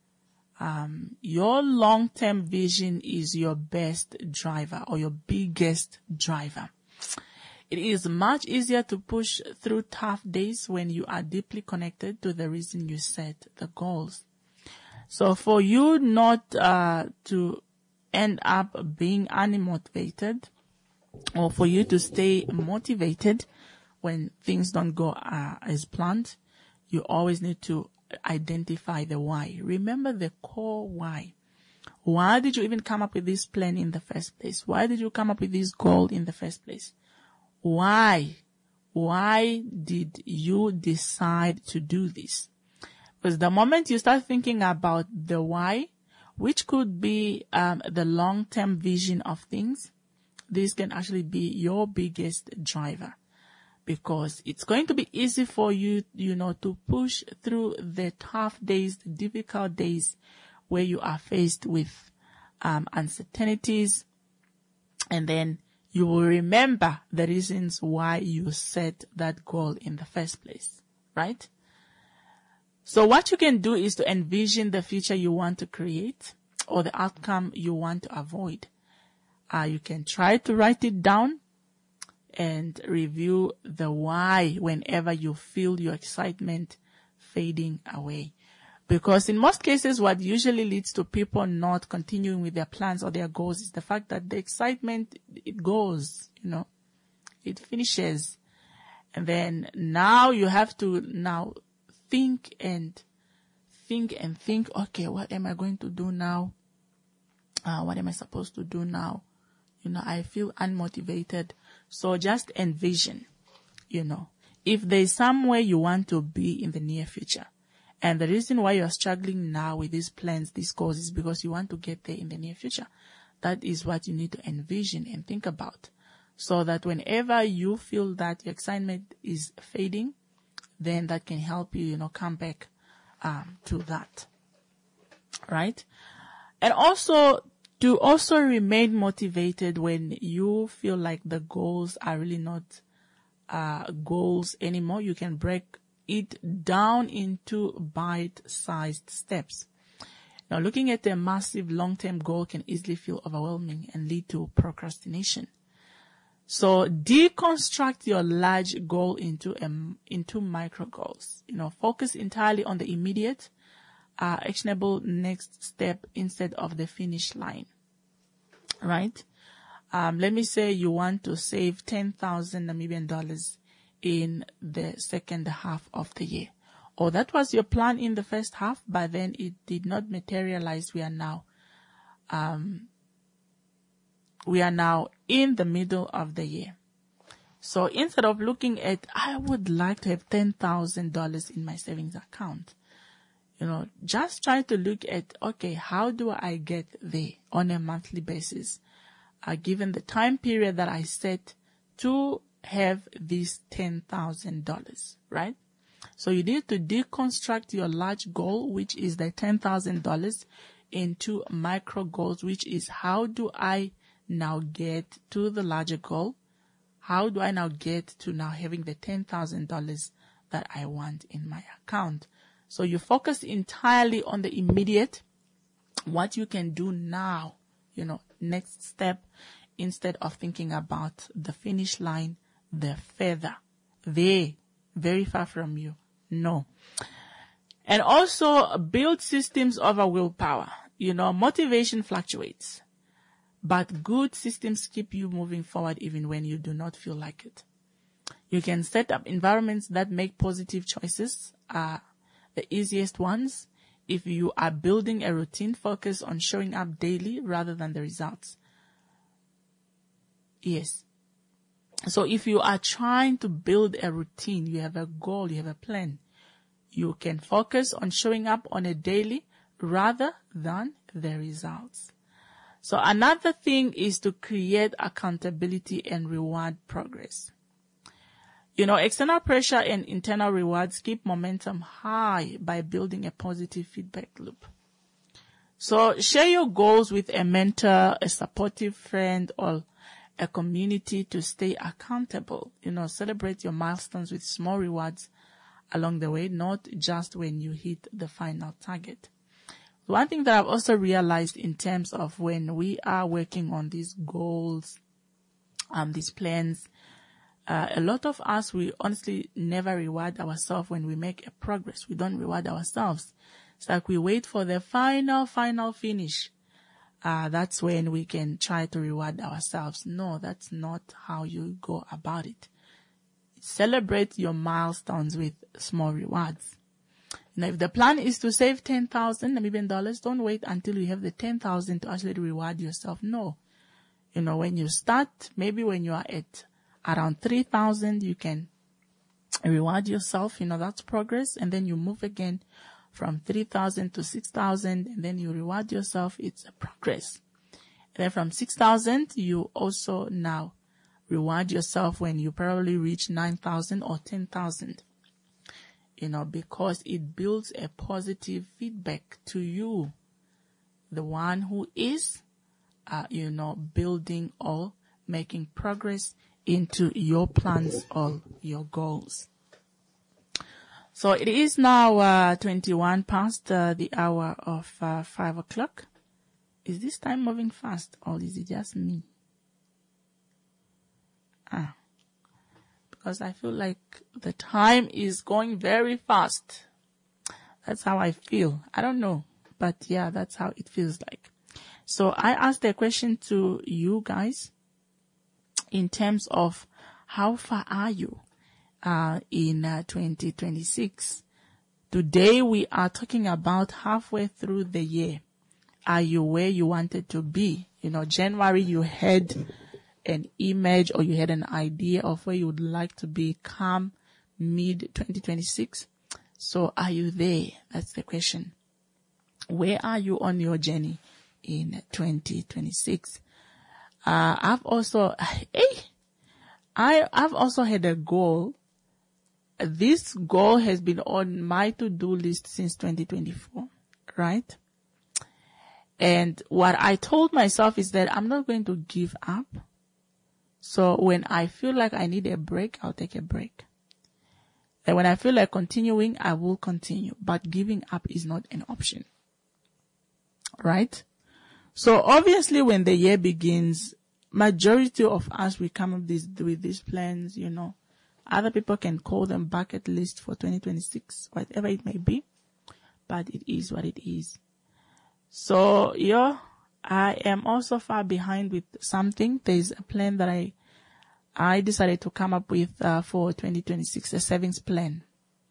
Your long-term vision is your best driver or your biggest driver. It is much easier to push through tough days when you are deeply connected to the reason you set the goals. So for you not to end up being unmotivated, or for you to stay motivated when things don't go as planned, you always need to identify the why. Remember the core why. Why did you even come up with this plan in the first place? Why did you come up with this goal in the first place? Why? Why did you decide to do this? Because the moment you start thinking about the why, which could be the long-term vision of things, this can actually be your biggest driver. Because it's going to be easy for you, to push through the tough days, the difficult days where you are faced with uncertainties, and then you will remember the reasons why you set that goal in the first place, right? So what you can do is to envision the future you want to create or the outcome you want to avoid. You can try to write it down and review the why whenever you feel your excitement fading away. Because in most cases, what usually leads to people not continuing with their plans or their goals is the fact that the excitement, it goes, it finishes. And then now you have to think, okay, what am I going to do now? What am I supposed to do now? I feel unmotivated. So just envision, if there's somewhere you want to be in the near future. And the reason why you're struggling now with these plans, these goals, is because you want to get there in the near future. That is what you need to envision and think about. So that whenever you feel that your excitement is fading, then that can help you, come back to that. Right? And also, to also remain motivated when you feel like the goals are really not goals anymore. You can break it down into bite-sized steps. Now, looking at a massive long-term goal can easily feel overwhelming and lead to procrastination. So deconstruct your large goal into micro goals. Focus entirely on the immediate, actionable next step instead of the finish line. Right? Let me say you want to save 10,000 Namibian dollars in the second half of the year. Or that was your plan in the first half, but then it did not materialize. We are now in the middle of the year. So instead of looking at, I would like to have $10,000 in my savings account, just try to look at, okay, how do I get there on a monthly basis, given the time period that I set to have this $10,000, right? So you need to deconstruct your large goal, which is the $10,000, into micro goals, which is how do I now get to the larger goal? How do I now get to now having the $10,000 that I want in my account? So you focus entirely on the immediate, what you can do now, next step, instead of thinking about the finish line, the further, there, very far from you. No. And also build systems over willpower. Motivation fluctuates, but good systems keep you moving forward even when you do not feel like it. You can set up environments that make positive choices, the easiest ones. If you are building a routine, focus on showing up daily rather than the results. Yes. So if you are trying to build a routine, you have a goal, you have a plan, you can focus on showing up on a daily rather than the results. So another thing is to create accountability and reward progress. External pressure and internal rewards keep momentum high by building a positive feedback loop. So share your goals with a mentor, a supportive friend, or a community to stay accountable. Celebrate your milestones with small rewards along the way, not just when you hit the final target. One thing that I've also realized in terms of when we are working on these goals, these plans, a lot of us, we honestly never reward ourselves when we make a progress. We don't reward ourselves. It's like we wait for the final finish. That's when we can try to reward ourselves. No, that's not how you go about it. Celebrate your milestones with small rewards. If the plan is to save 10,000 Namibian dollars, don't wait until you have the 10,000 to actually reward yourself. No. When you start, maybe when you are at around 3,000, you can reward yourself. That's progress. And then you move again from 3,000 to 6,000, and then you reward yourself. It's a progress. And then from 6,000, you also now reward yourself when you probably reach 9,000 or 10,000. Because it builds a positive feedback to you, the one who is, building or making progress into your plans or your goals. So it is now 21 past the hour of 5 o'clock. Is this time moving fast or is it just me? Because I feel like the time is going very fast. That's how I feel. I don't know. But yeah, that's how it feels like. So I asked a question to you guys in terms of how far are you in 2026. Today we are talking about halfway through the year. Are you where you wanted to be? January you had an image or you had an idea of where you would like to be come mid 2026. So are you there? That's the question. Where are you on your journey in 2026? I've also had a goal. This goal has been on my to-do list since 2024, right? And what I told myself is that I'm not going to give up So when I feel like I need a break, I'll take a break. And when I feel like continuing, I will continue. But giving up is not an option. Right? So obviously when the year begins, majority of us, we come up with these plans, you know. Other people can call them bucket list for 2026, whatever it may be. But it is what it is. So, I am also far behind with something. There's a plan that I decided to come up with for 2026, a savings plan.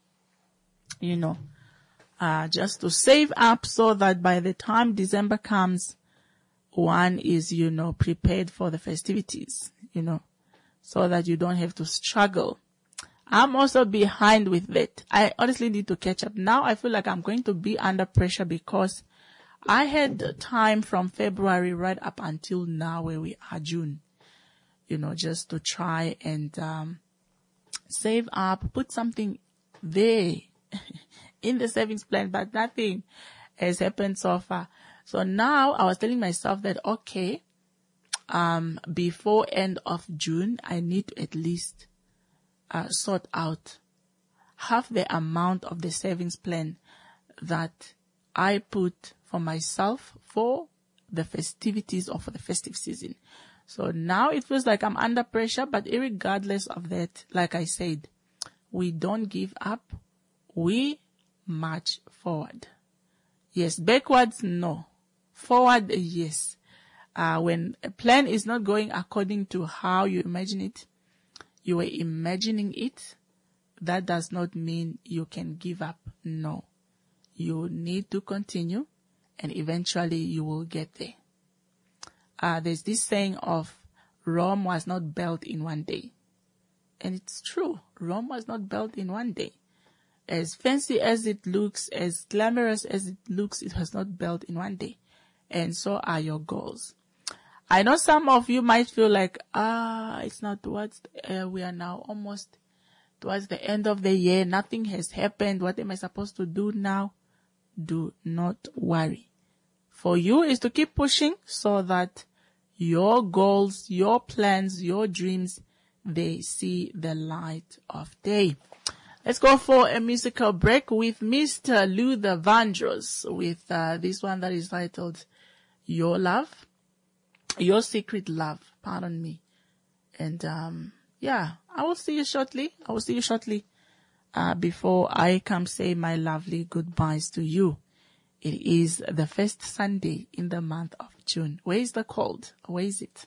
You know, just to save up so that by the time December comes, one is, you know, prepared for the festivities, you know, so that you don't have to struggle. I'm also behind with that. I honestly need to catch up. Now I feel like I'm going to be under pressure because I had time from February right up until now where we are June, you know, just to try and save up, put something there in the savings plan, but nothing has happened so far. So now I was telling myself that, okay, before end of June, I need to at least sort out half the amount of the savings plan that I put for myself for the festivities or for the festive season. So now it feels like I'm under pressure, but irregardless of that, like I said, we don't give up. We march forward. Yes, backwards, no. Forward, yes. When a plan is not going according to how you imagine it, you were imagining it, that does not mean you can give up. No. You need to continue and eventually you will get there. There's this saying of Rome was not built in one day. And it's true. Rome was not built in one day. As fancy as it looks, as glamorous as it looks, it was not built in one day. And so are your goals. I know some of you might feel like, it's not towards, we are now almost towards the end of the year. Nothing has happened. What am I supposed to do now? Do not worry. For you is to keep pushing so that your goals, your plans, your dreams, they see the light of day. Let's go for a musical break with Mr. Luther Vandross with this one that is titled Your Love. Your Secret Love, pardon me. And, I will see you shortly. Before I come say my lovely goodbyes to you. It is the first Sunday in the month of June. Where is the cold? Where is it?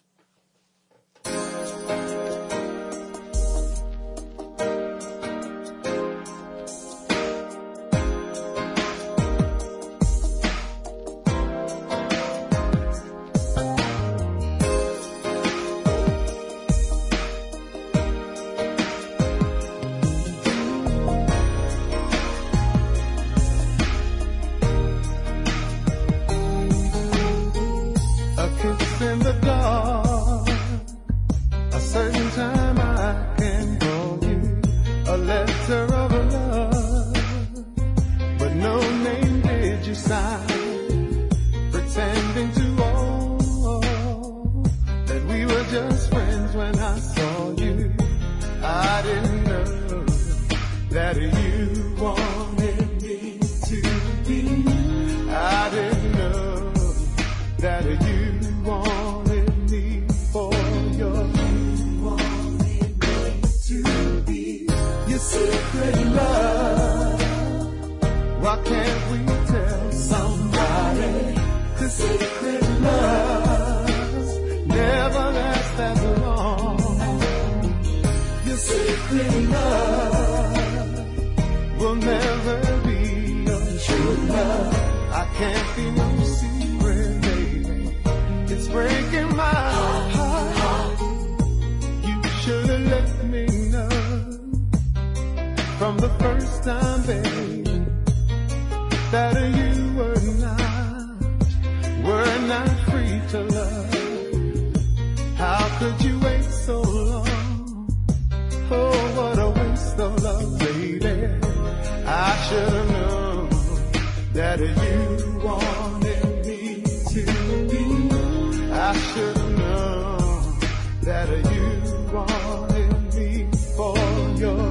that you wanted me for your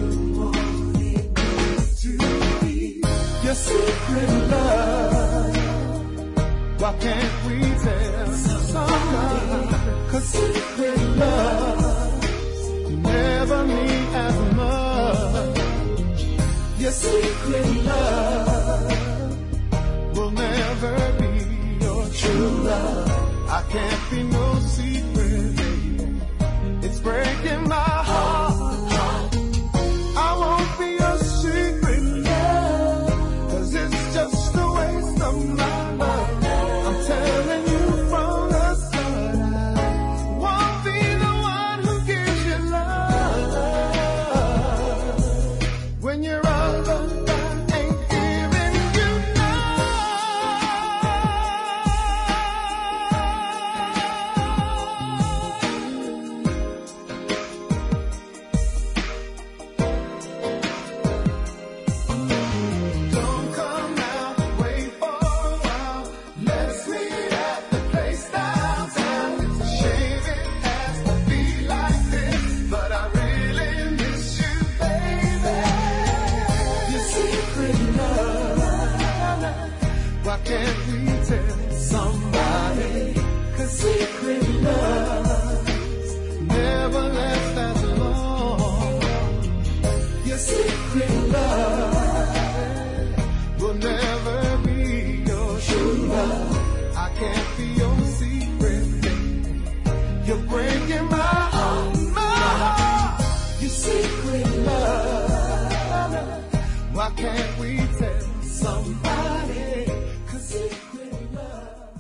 secret love. Why can't we tell somebody? 'Cause secret love never mean as much. Your secret love will never be your true love. I can't be no secret, baby. It's breaking my heart. I won't be your secret love, 'cause it's just a waste of my love. I'm telling you from the start, I won't be the one who gives you love when you're other ain't giving you Don't come out, wait for a while. Let's meet at the place downtown. It's a shame it has to be like this, but I really miss you, baby. Your secret love, why can't we tell somebody? 'Cause secret love never lasts as long. Your secret love will never be your true love. I can't be your secret, baby. You're breaking my heart, my heart. Your secret love, why can't we tell somebody? 'Cause secret love.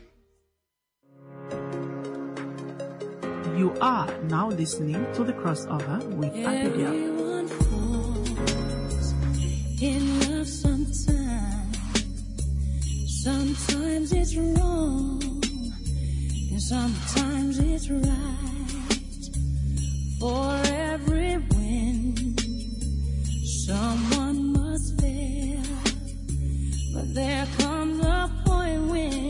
You are now listening to The Crossover with Abigail. Everyone falls in love sometimes. Sometimes it's wrong, and sometimes it's right. For every win, someone must fail. But there comes a point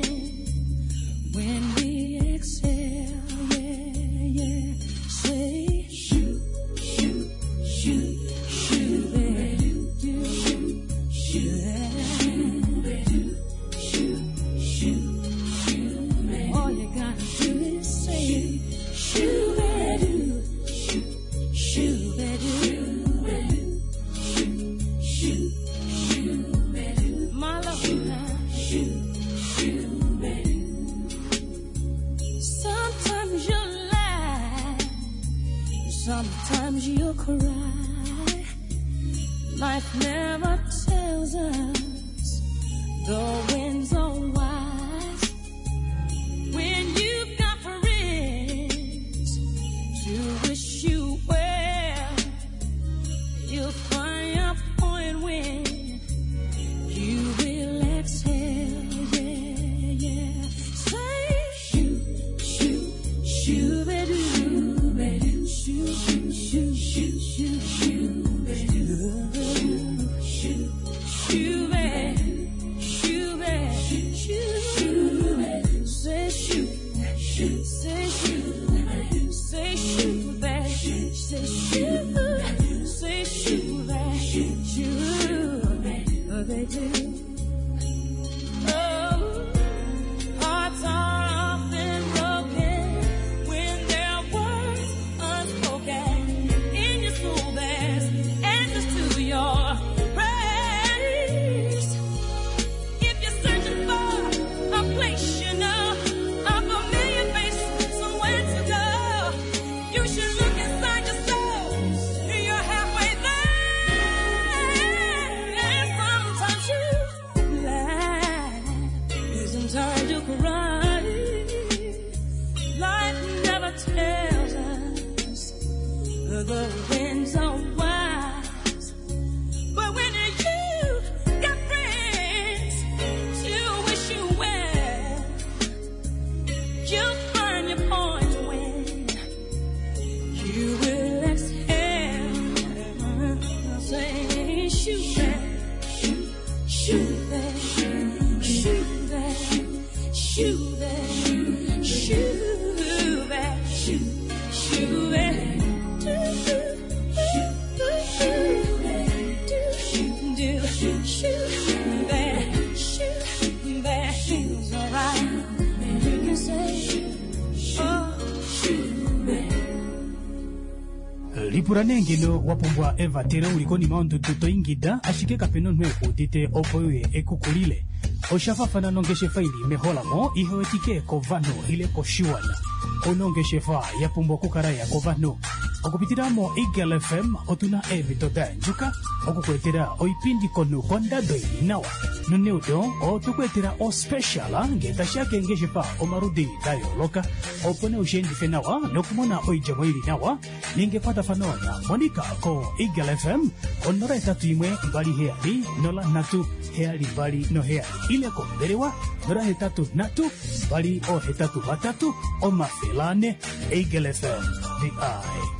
when we excel. Yeah, yeah. Say shoot, shoot, shoot, shoot, baby. Shoot, shoot, shoot, shoot, shoot. All you gotta do is say shoot, baby. Shoot, shoot, baby. Shoot, shoot, baby. My love now. Shoot, shoot, baby. Sometimes you lie, sometimes you cry. Life never tells us the winds are wise. When you've got friends to wish you well, you'll find a point when you will exhale. Yeah, yeah. Say shoot, shoot, shoot, baby, baby, shoot, shoot, shoot, shoot, shoot, shoot, baby, shoot, shoot, baby, shoot, baby, shoot, baby. Say shoot, shoot, say shoot, say shoot, baby, say shoot, say shoot, baby, shoot, baby. Oh, hearts are often broken when there are words unspoken. In your soul there's answers to your prayers. If you're searching for a place you know, a familiar face, somewhere to go, you should look inside your soul. You're halfway there. And sometimes you laugh, sometimes you cry. Life never tells us the winds are wise. But when you've got friends to wish you well, you'll find your point when you will exhale. Say shoot that, shoot that, shoot that, shoot that, shoot that, shoot that, shoot. puranengelo wapumbwa evatera ulikoni maundu tutoingida ashike kapeno nwe utite opoye ekukulile oshafafana nongeshe faili meholamo ihewetike kovano ile koshiwana onongeshefa yapumbwa kukaraya kovano okupitiramo Eagle FM otuna evitoda njuka okukwetera oipindi konu kondado nawa nuneudo otukwetera o special ngetashake ngeshefa omarudi dayo loka opone ushendife nawa nokumona oijamo ili nawa ningepata fanona monika ko Eagle FM onora etatu imwe mbali heali nola natu heali mbali no heali ile konderewa nora hetatu natu mbali o hetatu batatu o mafelane Eagle FM the eye.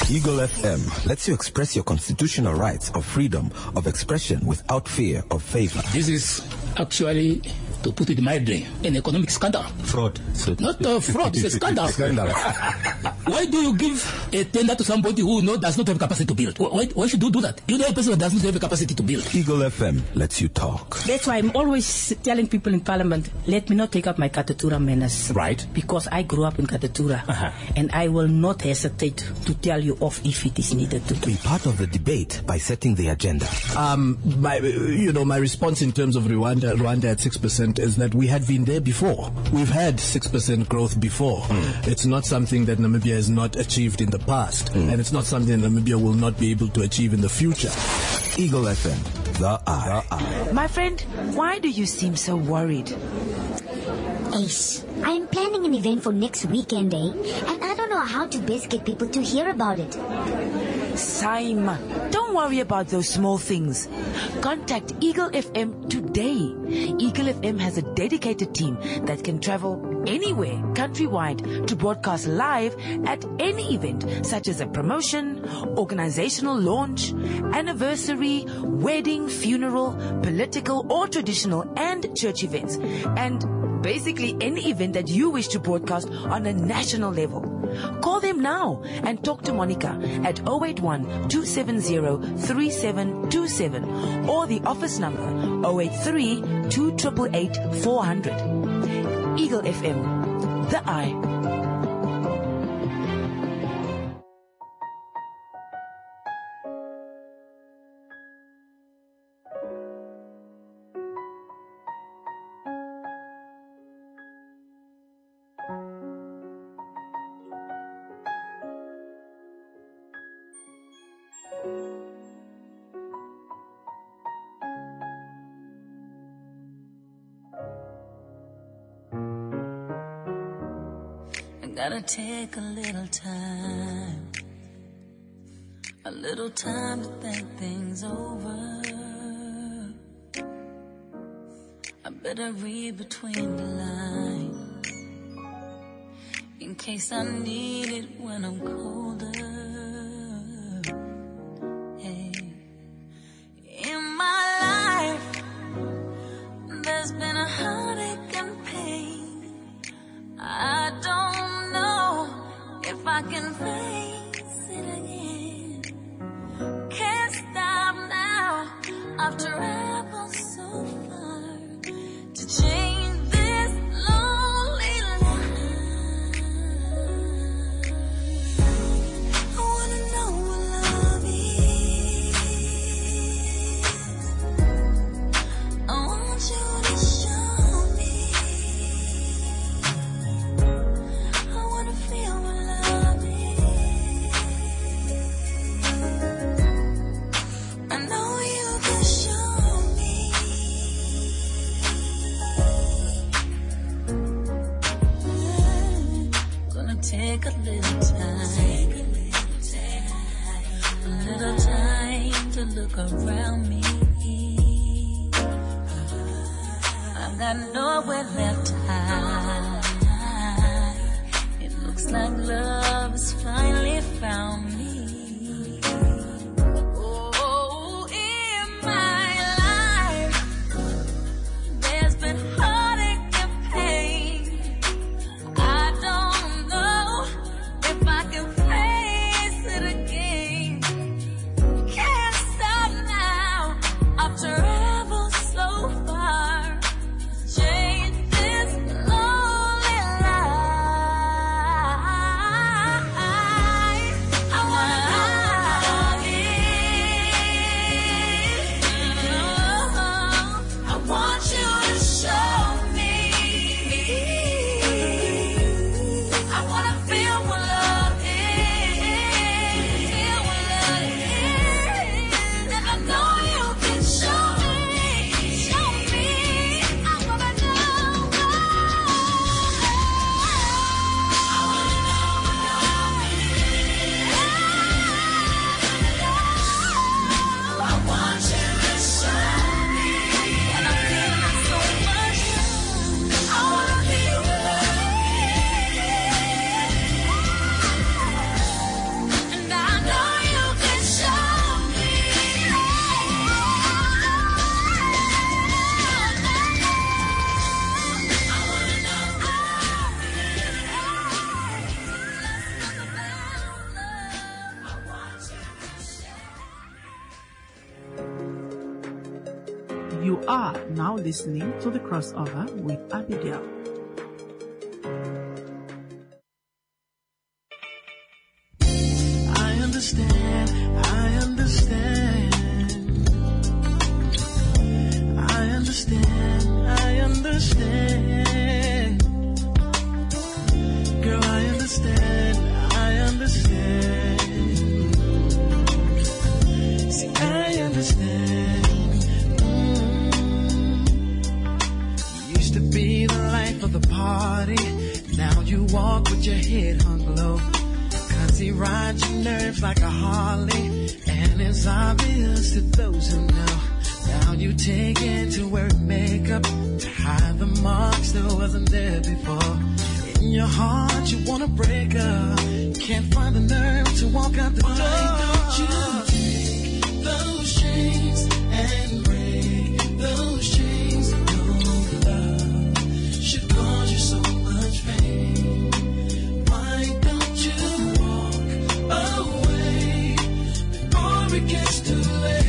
Eagle FM lets you express your constitutional rights of freedom of expression without fear of favor. This is actually, to put it mildly, an economic scandal. Fraud. Not fraud, it's a scandal. Why do you give a tender to somebody who does not have capacity to build? Why should you do that? You know a person who does not have the capacity to build. Eagle FM lets you talk. That's why I'm alwaalways telling people in Parliament, let me not take up my Katatura manners. Right. Because I grew up in Katatura. And I will not hesitate to tell you off if it is needed to. Be part of the debate by setting the agenda. My response in terms of Rwanda at 6% is that we had been there before. We've had 6% growth before. It's not something that Namibia has not achieved in the past. And it's not something that Namibia will not be able to achieve in the future. Eagle FM, the eye. My friend, why do you seem so worried? Ace, I'm planning an event for next weekend, and I don't know how to best get people to hear about it. Simon, don't worry about those small things. Contact Eagle FM today. Eagle FM has a dedicated team that can travel anywhere countrywide to broadcast live at any event, such as a promotion, organizational launch, anniversary, wedding, funeral, political or traditional and church events, and basically any event that you wish to broadcast on a national level. Call them now and talk to Monica at 081-270-3727 or the office number 083-288-400. Eagle FM, the eye. Gotta take a little time to think things over. I better read between the lines in case I need it when I'm colder. Hey. In my life, there's been a heartache and pain. I don't know if I can face it again. Can't stop now. I've traveled so far to change this lonely life. I wanna know what love is. I want you to show me. I wanna feel what love is. I know you can show me. Gonna take a little time to look around me. I've got nowhere left to hide. It looks like love has finally found me. Oh, in my life, there's been heartache and pain. I don't know if I can face it again. Can't stop now. I've traveled so far. Change this lonely life. You are now listening to the crossover with Abigail. I understand. I understand. I understand. Girl, I understand. I understand. See, I understand. You used to be the life of the party. Now you walk with your head hung low. 'Cause he rides your nerves like a Harley. And it's obvious to those who know. Now you take it to wear makeup to hide the marks that wasn't there before. In your heart you wanna break up. Can't find the nerve to walk out the door. Why don't you take those chains and break those chains? No love should cause you so much pain. Why don't you walk away before it gets too late?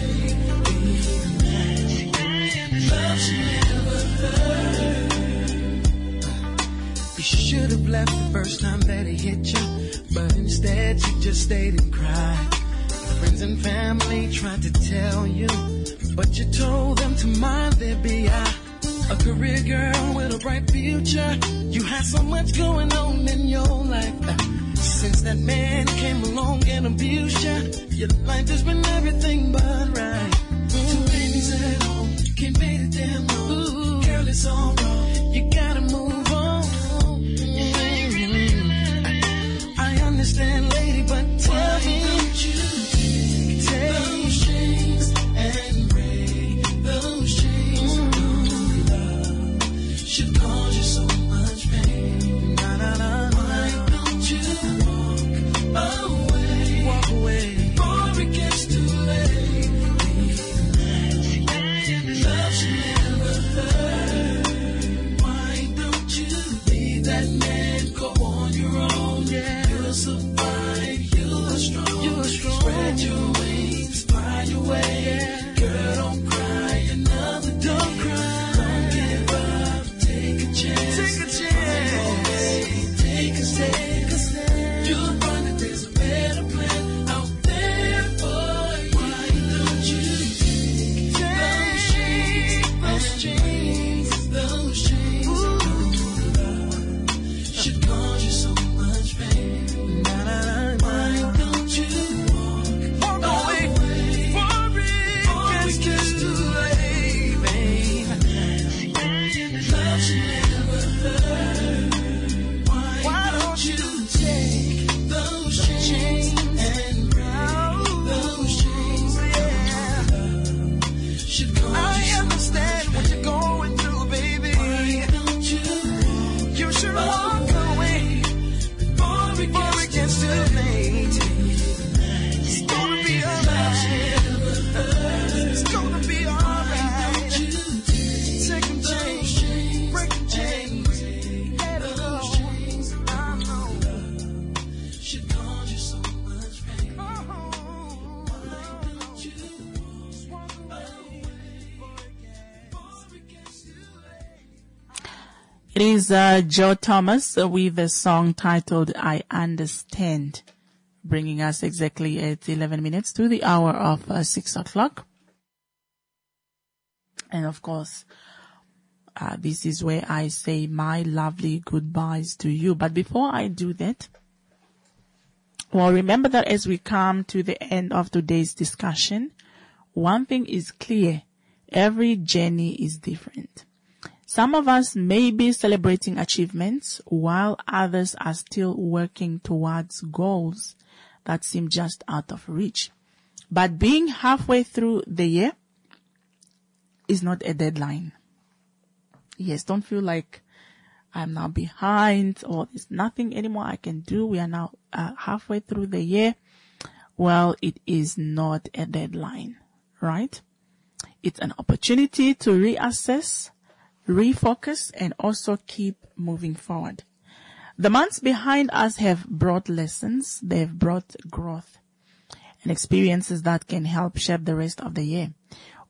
Love should never hurt. You should have left the first time that he hit you, but instead you just stayed and cried. Your friends and family tried to tell you, but you told them to mind their BI. A career girl with a bright future. You had so much going on in your life. Since that man came along and abused you, your life has been everything but right. Two babies at home, can't pay the damn loan. Girl, it's all wrong. You gotta move on. I understand, lady, but tell me, don't you take those chains and break those chains? No love should cause you so much pain. Nah, nah, nah. Why don't you walk away before it gets too late? Love should never hurt. Why don't you leave that man, go on your own? Yeah. You'll survive, you're strong. Spread your wings, fly away. Yeah. Girl, don't cry, another day. Don't cry. Don't give up, take a chance. Take a chance. Take a stand. You'll find that there's a better plan out there for you. Why don't you take those chains, those chains? Ooh, love should cause you so much pain. Nah, nah, nah. Why don't you walk away before it gets too late, babe? Love should never hurt. Why don't you take those chains and break those chains? Yeah. Should cause I understand what you're going through, baby. Why don't you should walk away before it gets too late. It's gonna be alright. It's gonna be alright. Take them chains, break them chains, let it go. I know should cause you so much pain. Why don't you walk away before it gets too late? It is Joe Thomas with a song titled I Understand, bringing us exactly at 11 minutes to the hour of 6 o'clock. And of course, this is where I say my lovely goodbyes to you. But before I do that, well, remember that as we come to the end of today's discussion, one thing is clear. Every journey is different. Some of us may be celebrating achievements while others are still working towards goals that seem just out of reach. But being halfway through the year is not a deadline. Yes, don't feel like I'm now behind or there's nothing anymore I can do. We are now halfway through the year. Well, it is not a deadline, right? It's an opportunity to reassess, refocus, and also keep moving forward. The months behind us have brought lessons. They've brought growth and experiences that can help shape the rest of the year.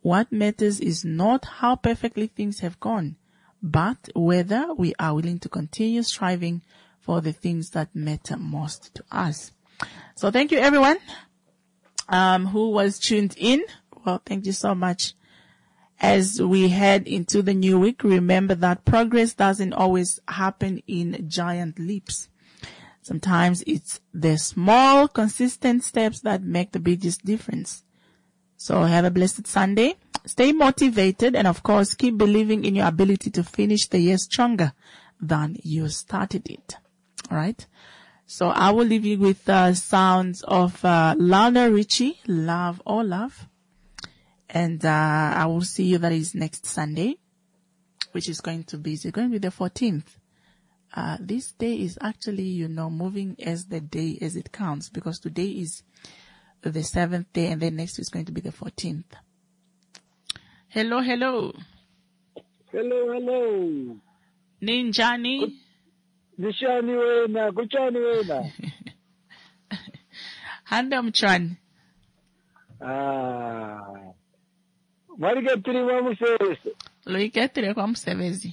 What matters is not how perfectly things have gone, but whether we are willing to continue striving for the things that matter most to us. So thank you everyone who was tuned in. Well, thank you so much. As we head into the new week, remember that progress doesn't always happen in giant leaps. Sometimes it's the small, consistent steps that make the biggest difference. So have a blessed Sunday. Stay motivated and of course keep believing in your ability to finish the year stronger than you started it. All right. So I will leave you with sounds of Lionel Richie, Love or Love. And I will see you, that is next Sunday, which is going to be the 14th. This day is actually, moving as the day as it counts, because today is the 7th day and then next is going to be the 14th. Hello. Hello. Ninjani. Nishani wena, kuchani wena. Handa mchani. Marigetiri wa Musevesi. Loiketire kwa Musevesi.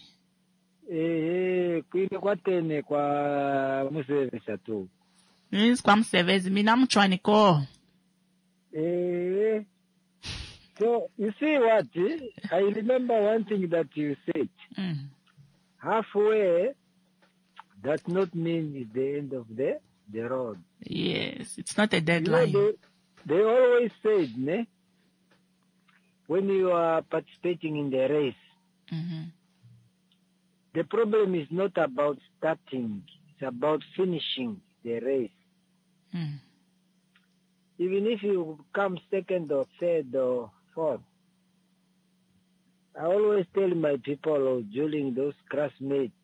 Kuine kwa tene kwa Musevesi tu. Nisi kwa Musevesi, mina mchwani ko. So, you see what? I remember one thing that you said. Halfway does not mean it's the end of the road. Yes, it's not a deadline. They always said, ne? When you are participating in the race, the problem is not about starting, it's about finishing the race. Even if you come second or third or fourth, I always tell my people during those classmates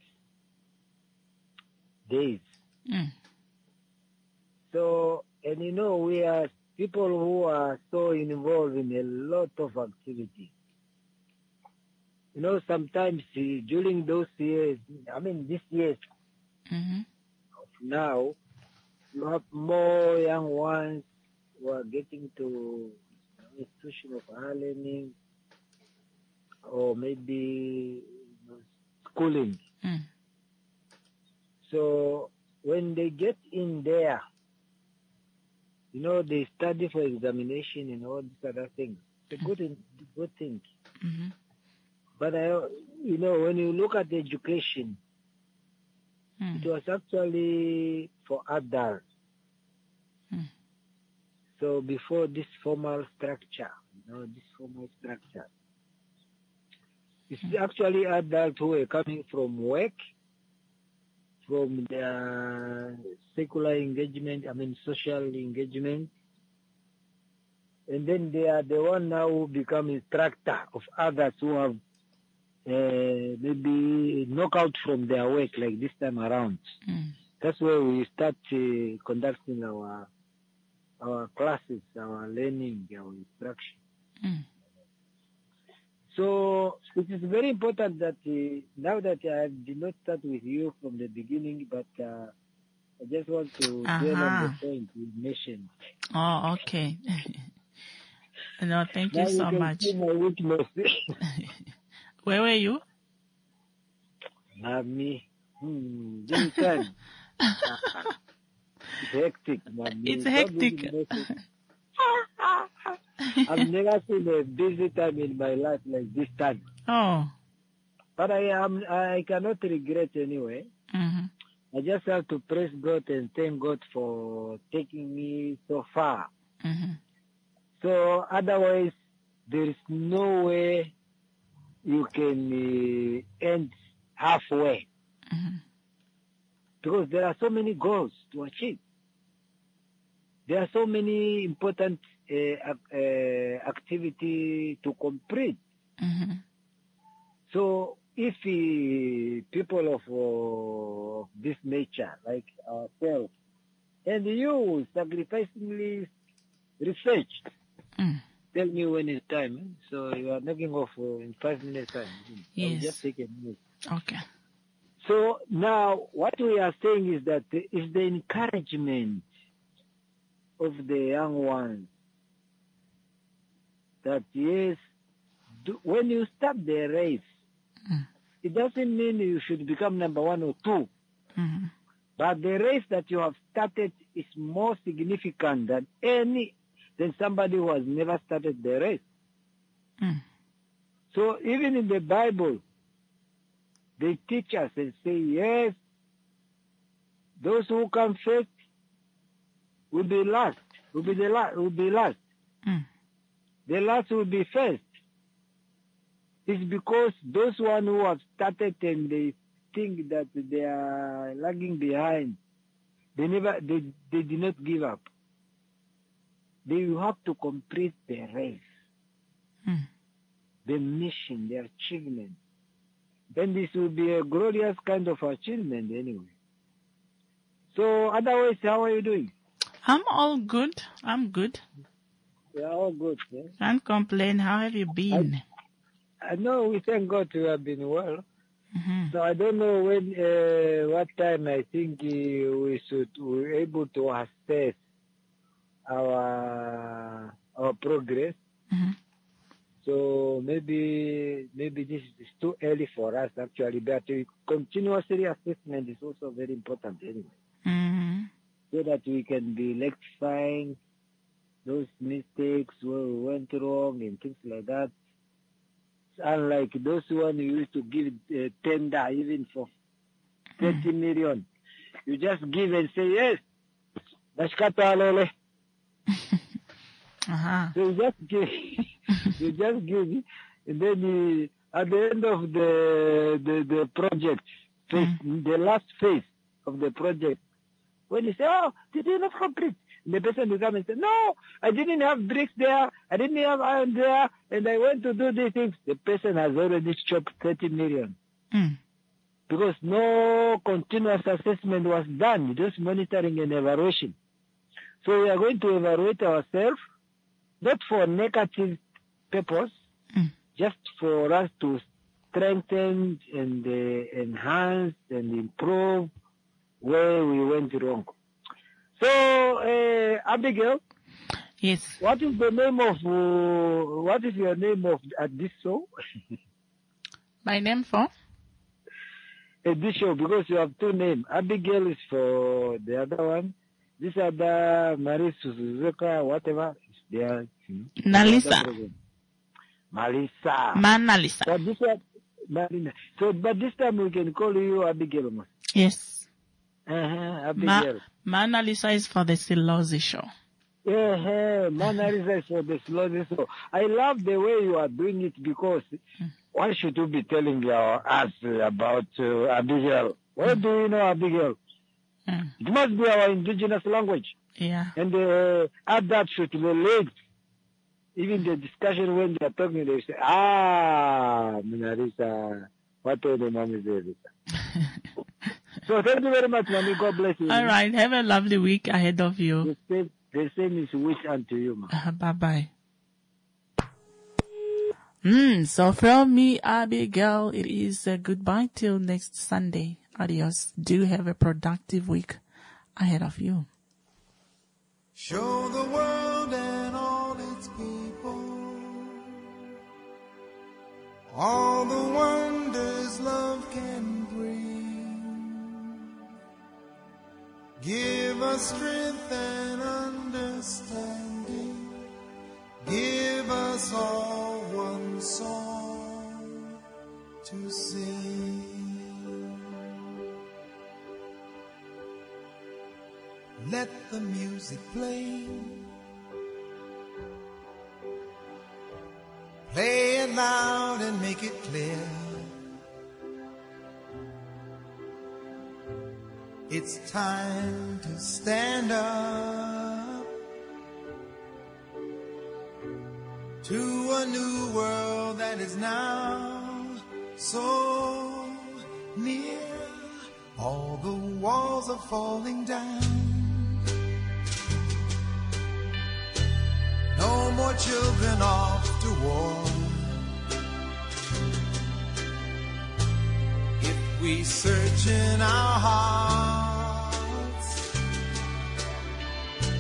days. So, and we are people who are so involved in a lot of activity. Sometimes during those years, this year, now, you have more young ones who are getting to institution of higher learning or maybe schooling. So when they get in there, they study for examination and all these other things. It's a good thing. But when you look at the education, it was actually for adults. So before this formal structure, it's actually adults who are coming from work, from their secular engagement, social engagement. And then they are the one now who become instructor of others who have maybe knockout from their work like this time around. That's where we start conducting our classes, our learning, our instruction. So it is very important that now that I did not start with you from the beginning, but I just want to dwell on the point you mentioned. Oh, okay. No, thank you so much. Where were you? Me. This time. It's hectic, man. It's hectic. I've never seen a busy time in my life like this time. Oh. But I cannot regret anyway. I just have to praise God and thank God for taking me so far. So otherwise, there is no way you can end halfway. Because there are so many goals to achieve. There are so many important activity to complete. So if people of this nature, like ourselves, and you sacrificingly researched, tell me when it's time. So you are knocking off in 5 minutes time. Yes. I'll just take a minute. Okay. So now what we are saying is that is the encouragement of the young ones that yes, when you start the race, it doesn't mean you should become number 1 or 2. But the race that you have started is more significant than somebody who has never started the race. So even in the Bible, they teach us and say, yes, those who come first will be last, will be last. The last will be first. It's because those one who have started and they think that they are lagging behind, they did not give up. They will have to complete the race, the mission, the achievement. Then this will be a glorious kind of achievement anyway. So otherwise, how are you doing? I'm all good. I'm good. Yeah, all good. Yeah? Can't complain. How have you been? I know we thank God you have been well. So I don't know what time I think we're able to assess our progress. So maybe this is too early for us actually, but continuously assessment is also very important anyway. So that we can be rectifying those mistakes where we went wrong and things like that. Unlike those one who used to give tender even for 30 million. You just give and say, yes, Bashkata Alole. So you just give, and then at the end of the project, the last phase of the project, when you say, oh, did you not complete? The person will come and say, no, I didn't have bricks there, I didn't have iron there, and I went to do these things. The person has already chopped 30 million. Because no continuous assessment was done, just monitoring and evaluation. So we are going to evaluate ourselves, not for negative purpose, just for us to strengthen and enhance and improve where we went wrong. So, Abigail. Yes. What is your name at this show? My name for? At this show, because you have two names. Abigail is for the other one. This other, Marie Suzuka, whatever. They are, Nalisa. Malisa. Manalisa. But this one, Marina. So, but this time we can call you Abigail. Yes. Abigail. Mona Lisa is for the Silozi show. Mona Lisa is for the Silozi show. I love the way you are doing it because why should you be telling us about Abigail? What do you know, Abigail? It must be our indigenous language. Yeah. And that should relate. Even the discussion when they are talking, they say, Mona Lisa, what are the mom is there? So thank you very much, Mami. God bless you. All right. Have a lovely week ahead of you. The same is wish unto you, ma. Bye-bye. So from me, Abigail, it is goodbye till next Sunday. Adios. Do have a productive week ahead of you. Show the world and all its people all the wonders love can bring. Give us strength and understanding. Give us all one song to sing. Let the music play. Play it loud and make it clear. It's time to stand up to a new world that is now so near. All the walls are falling down. No more children off to war. If we search in our hearts,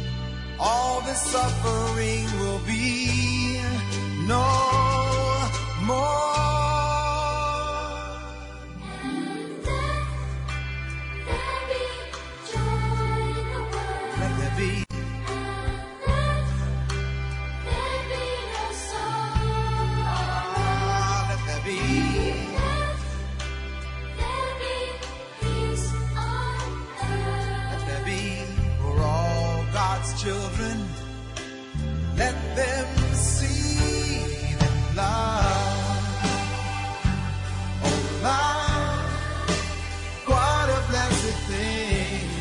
all this suffering will be no Children, let them see that love, oh love, what a blessed thing.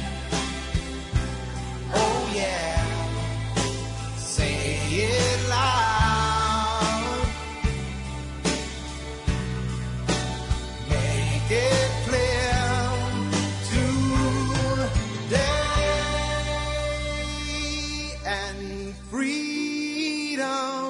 Oh yeah, say it loud, make it clear today. And freedom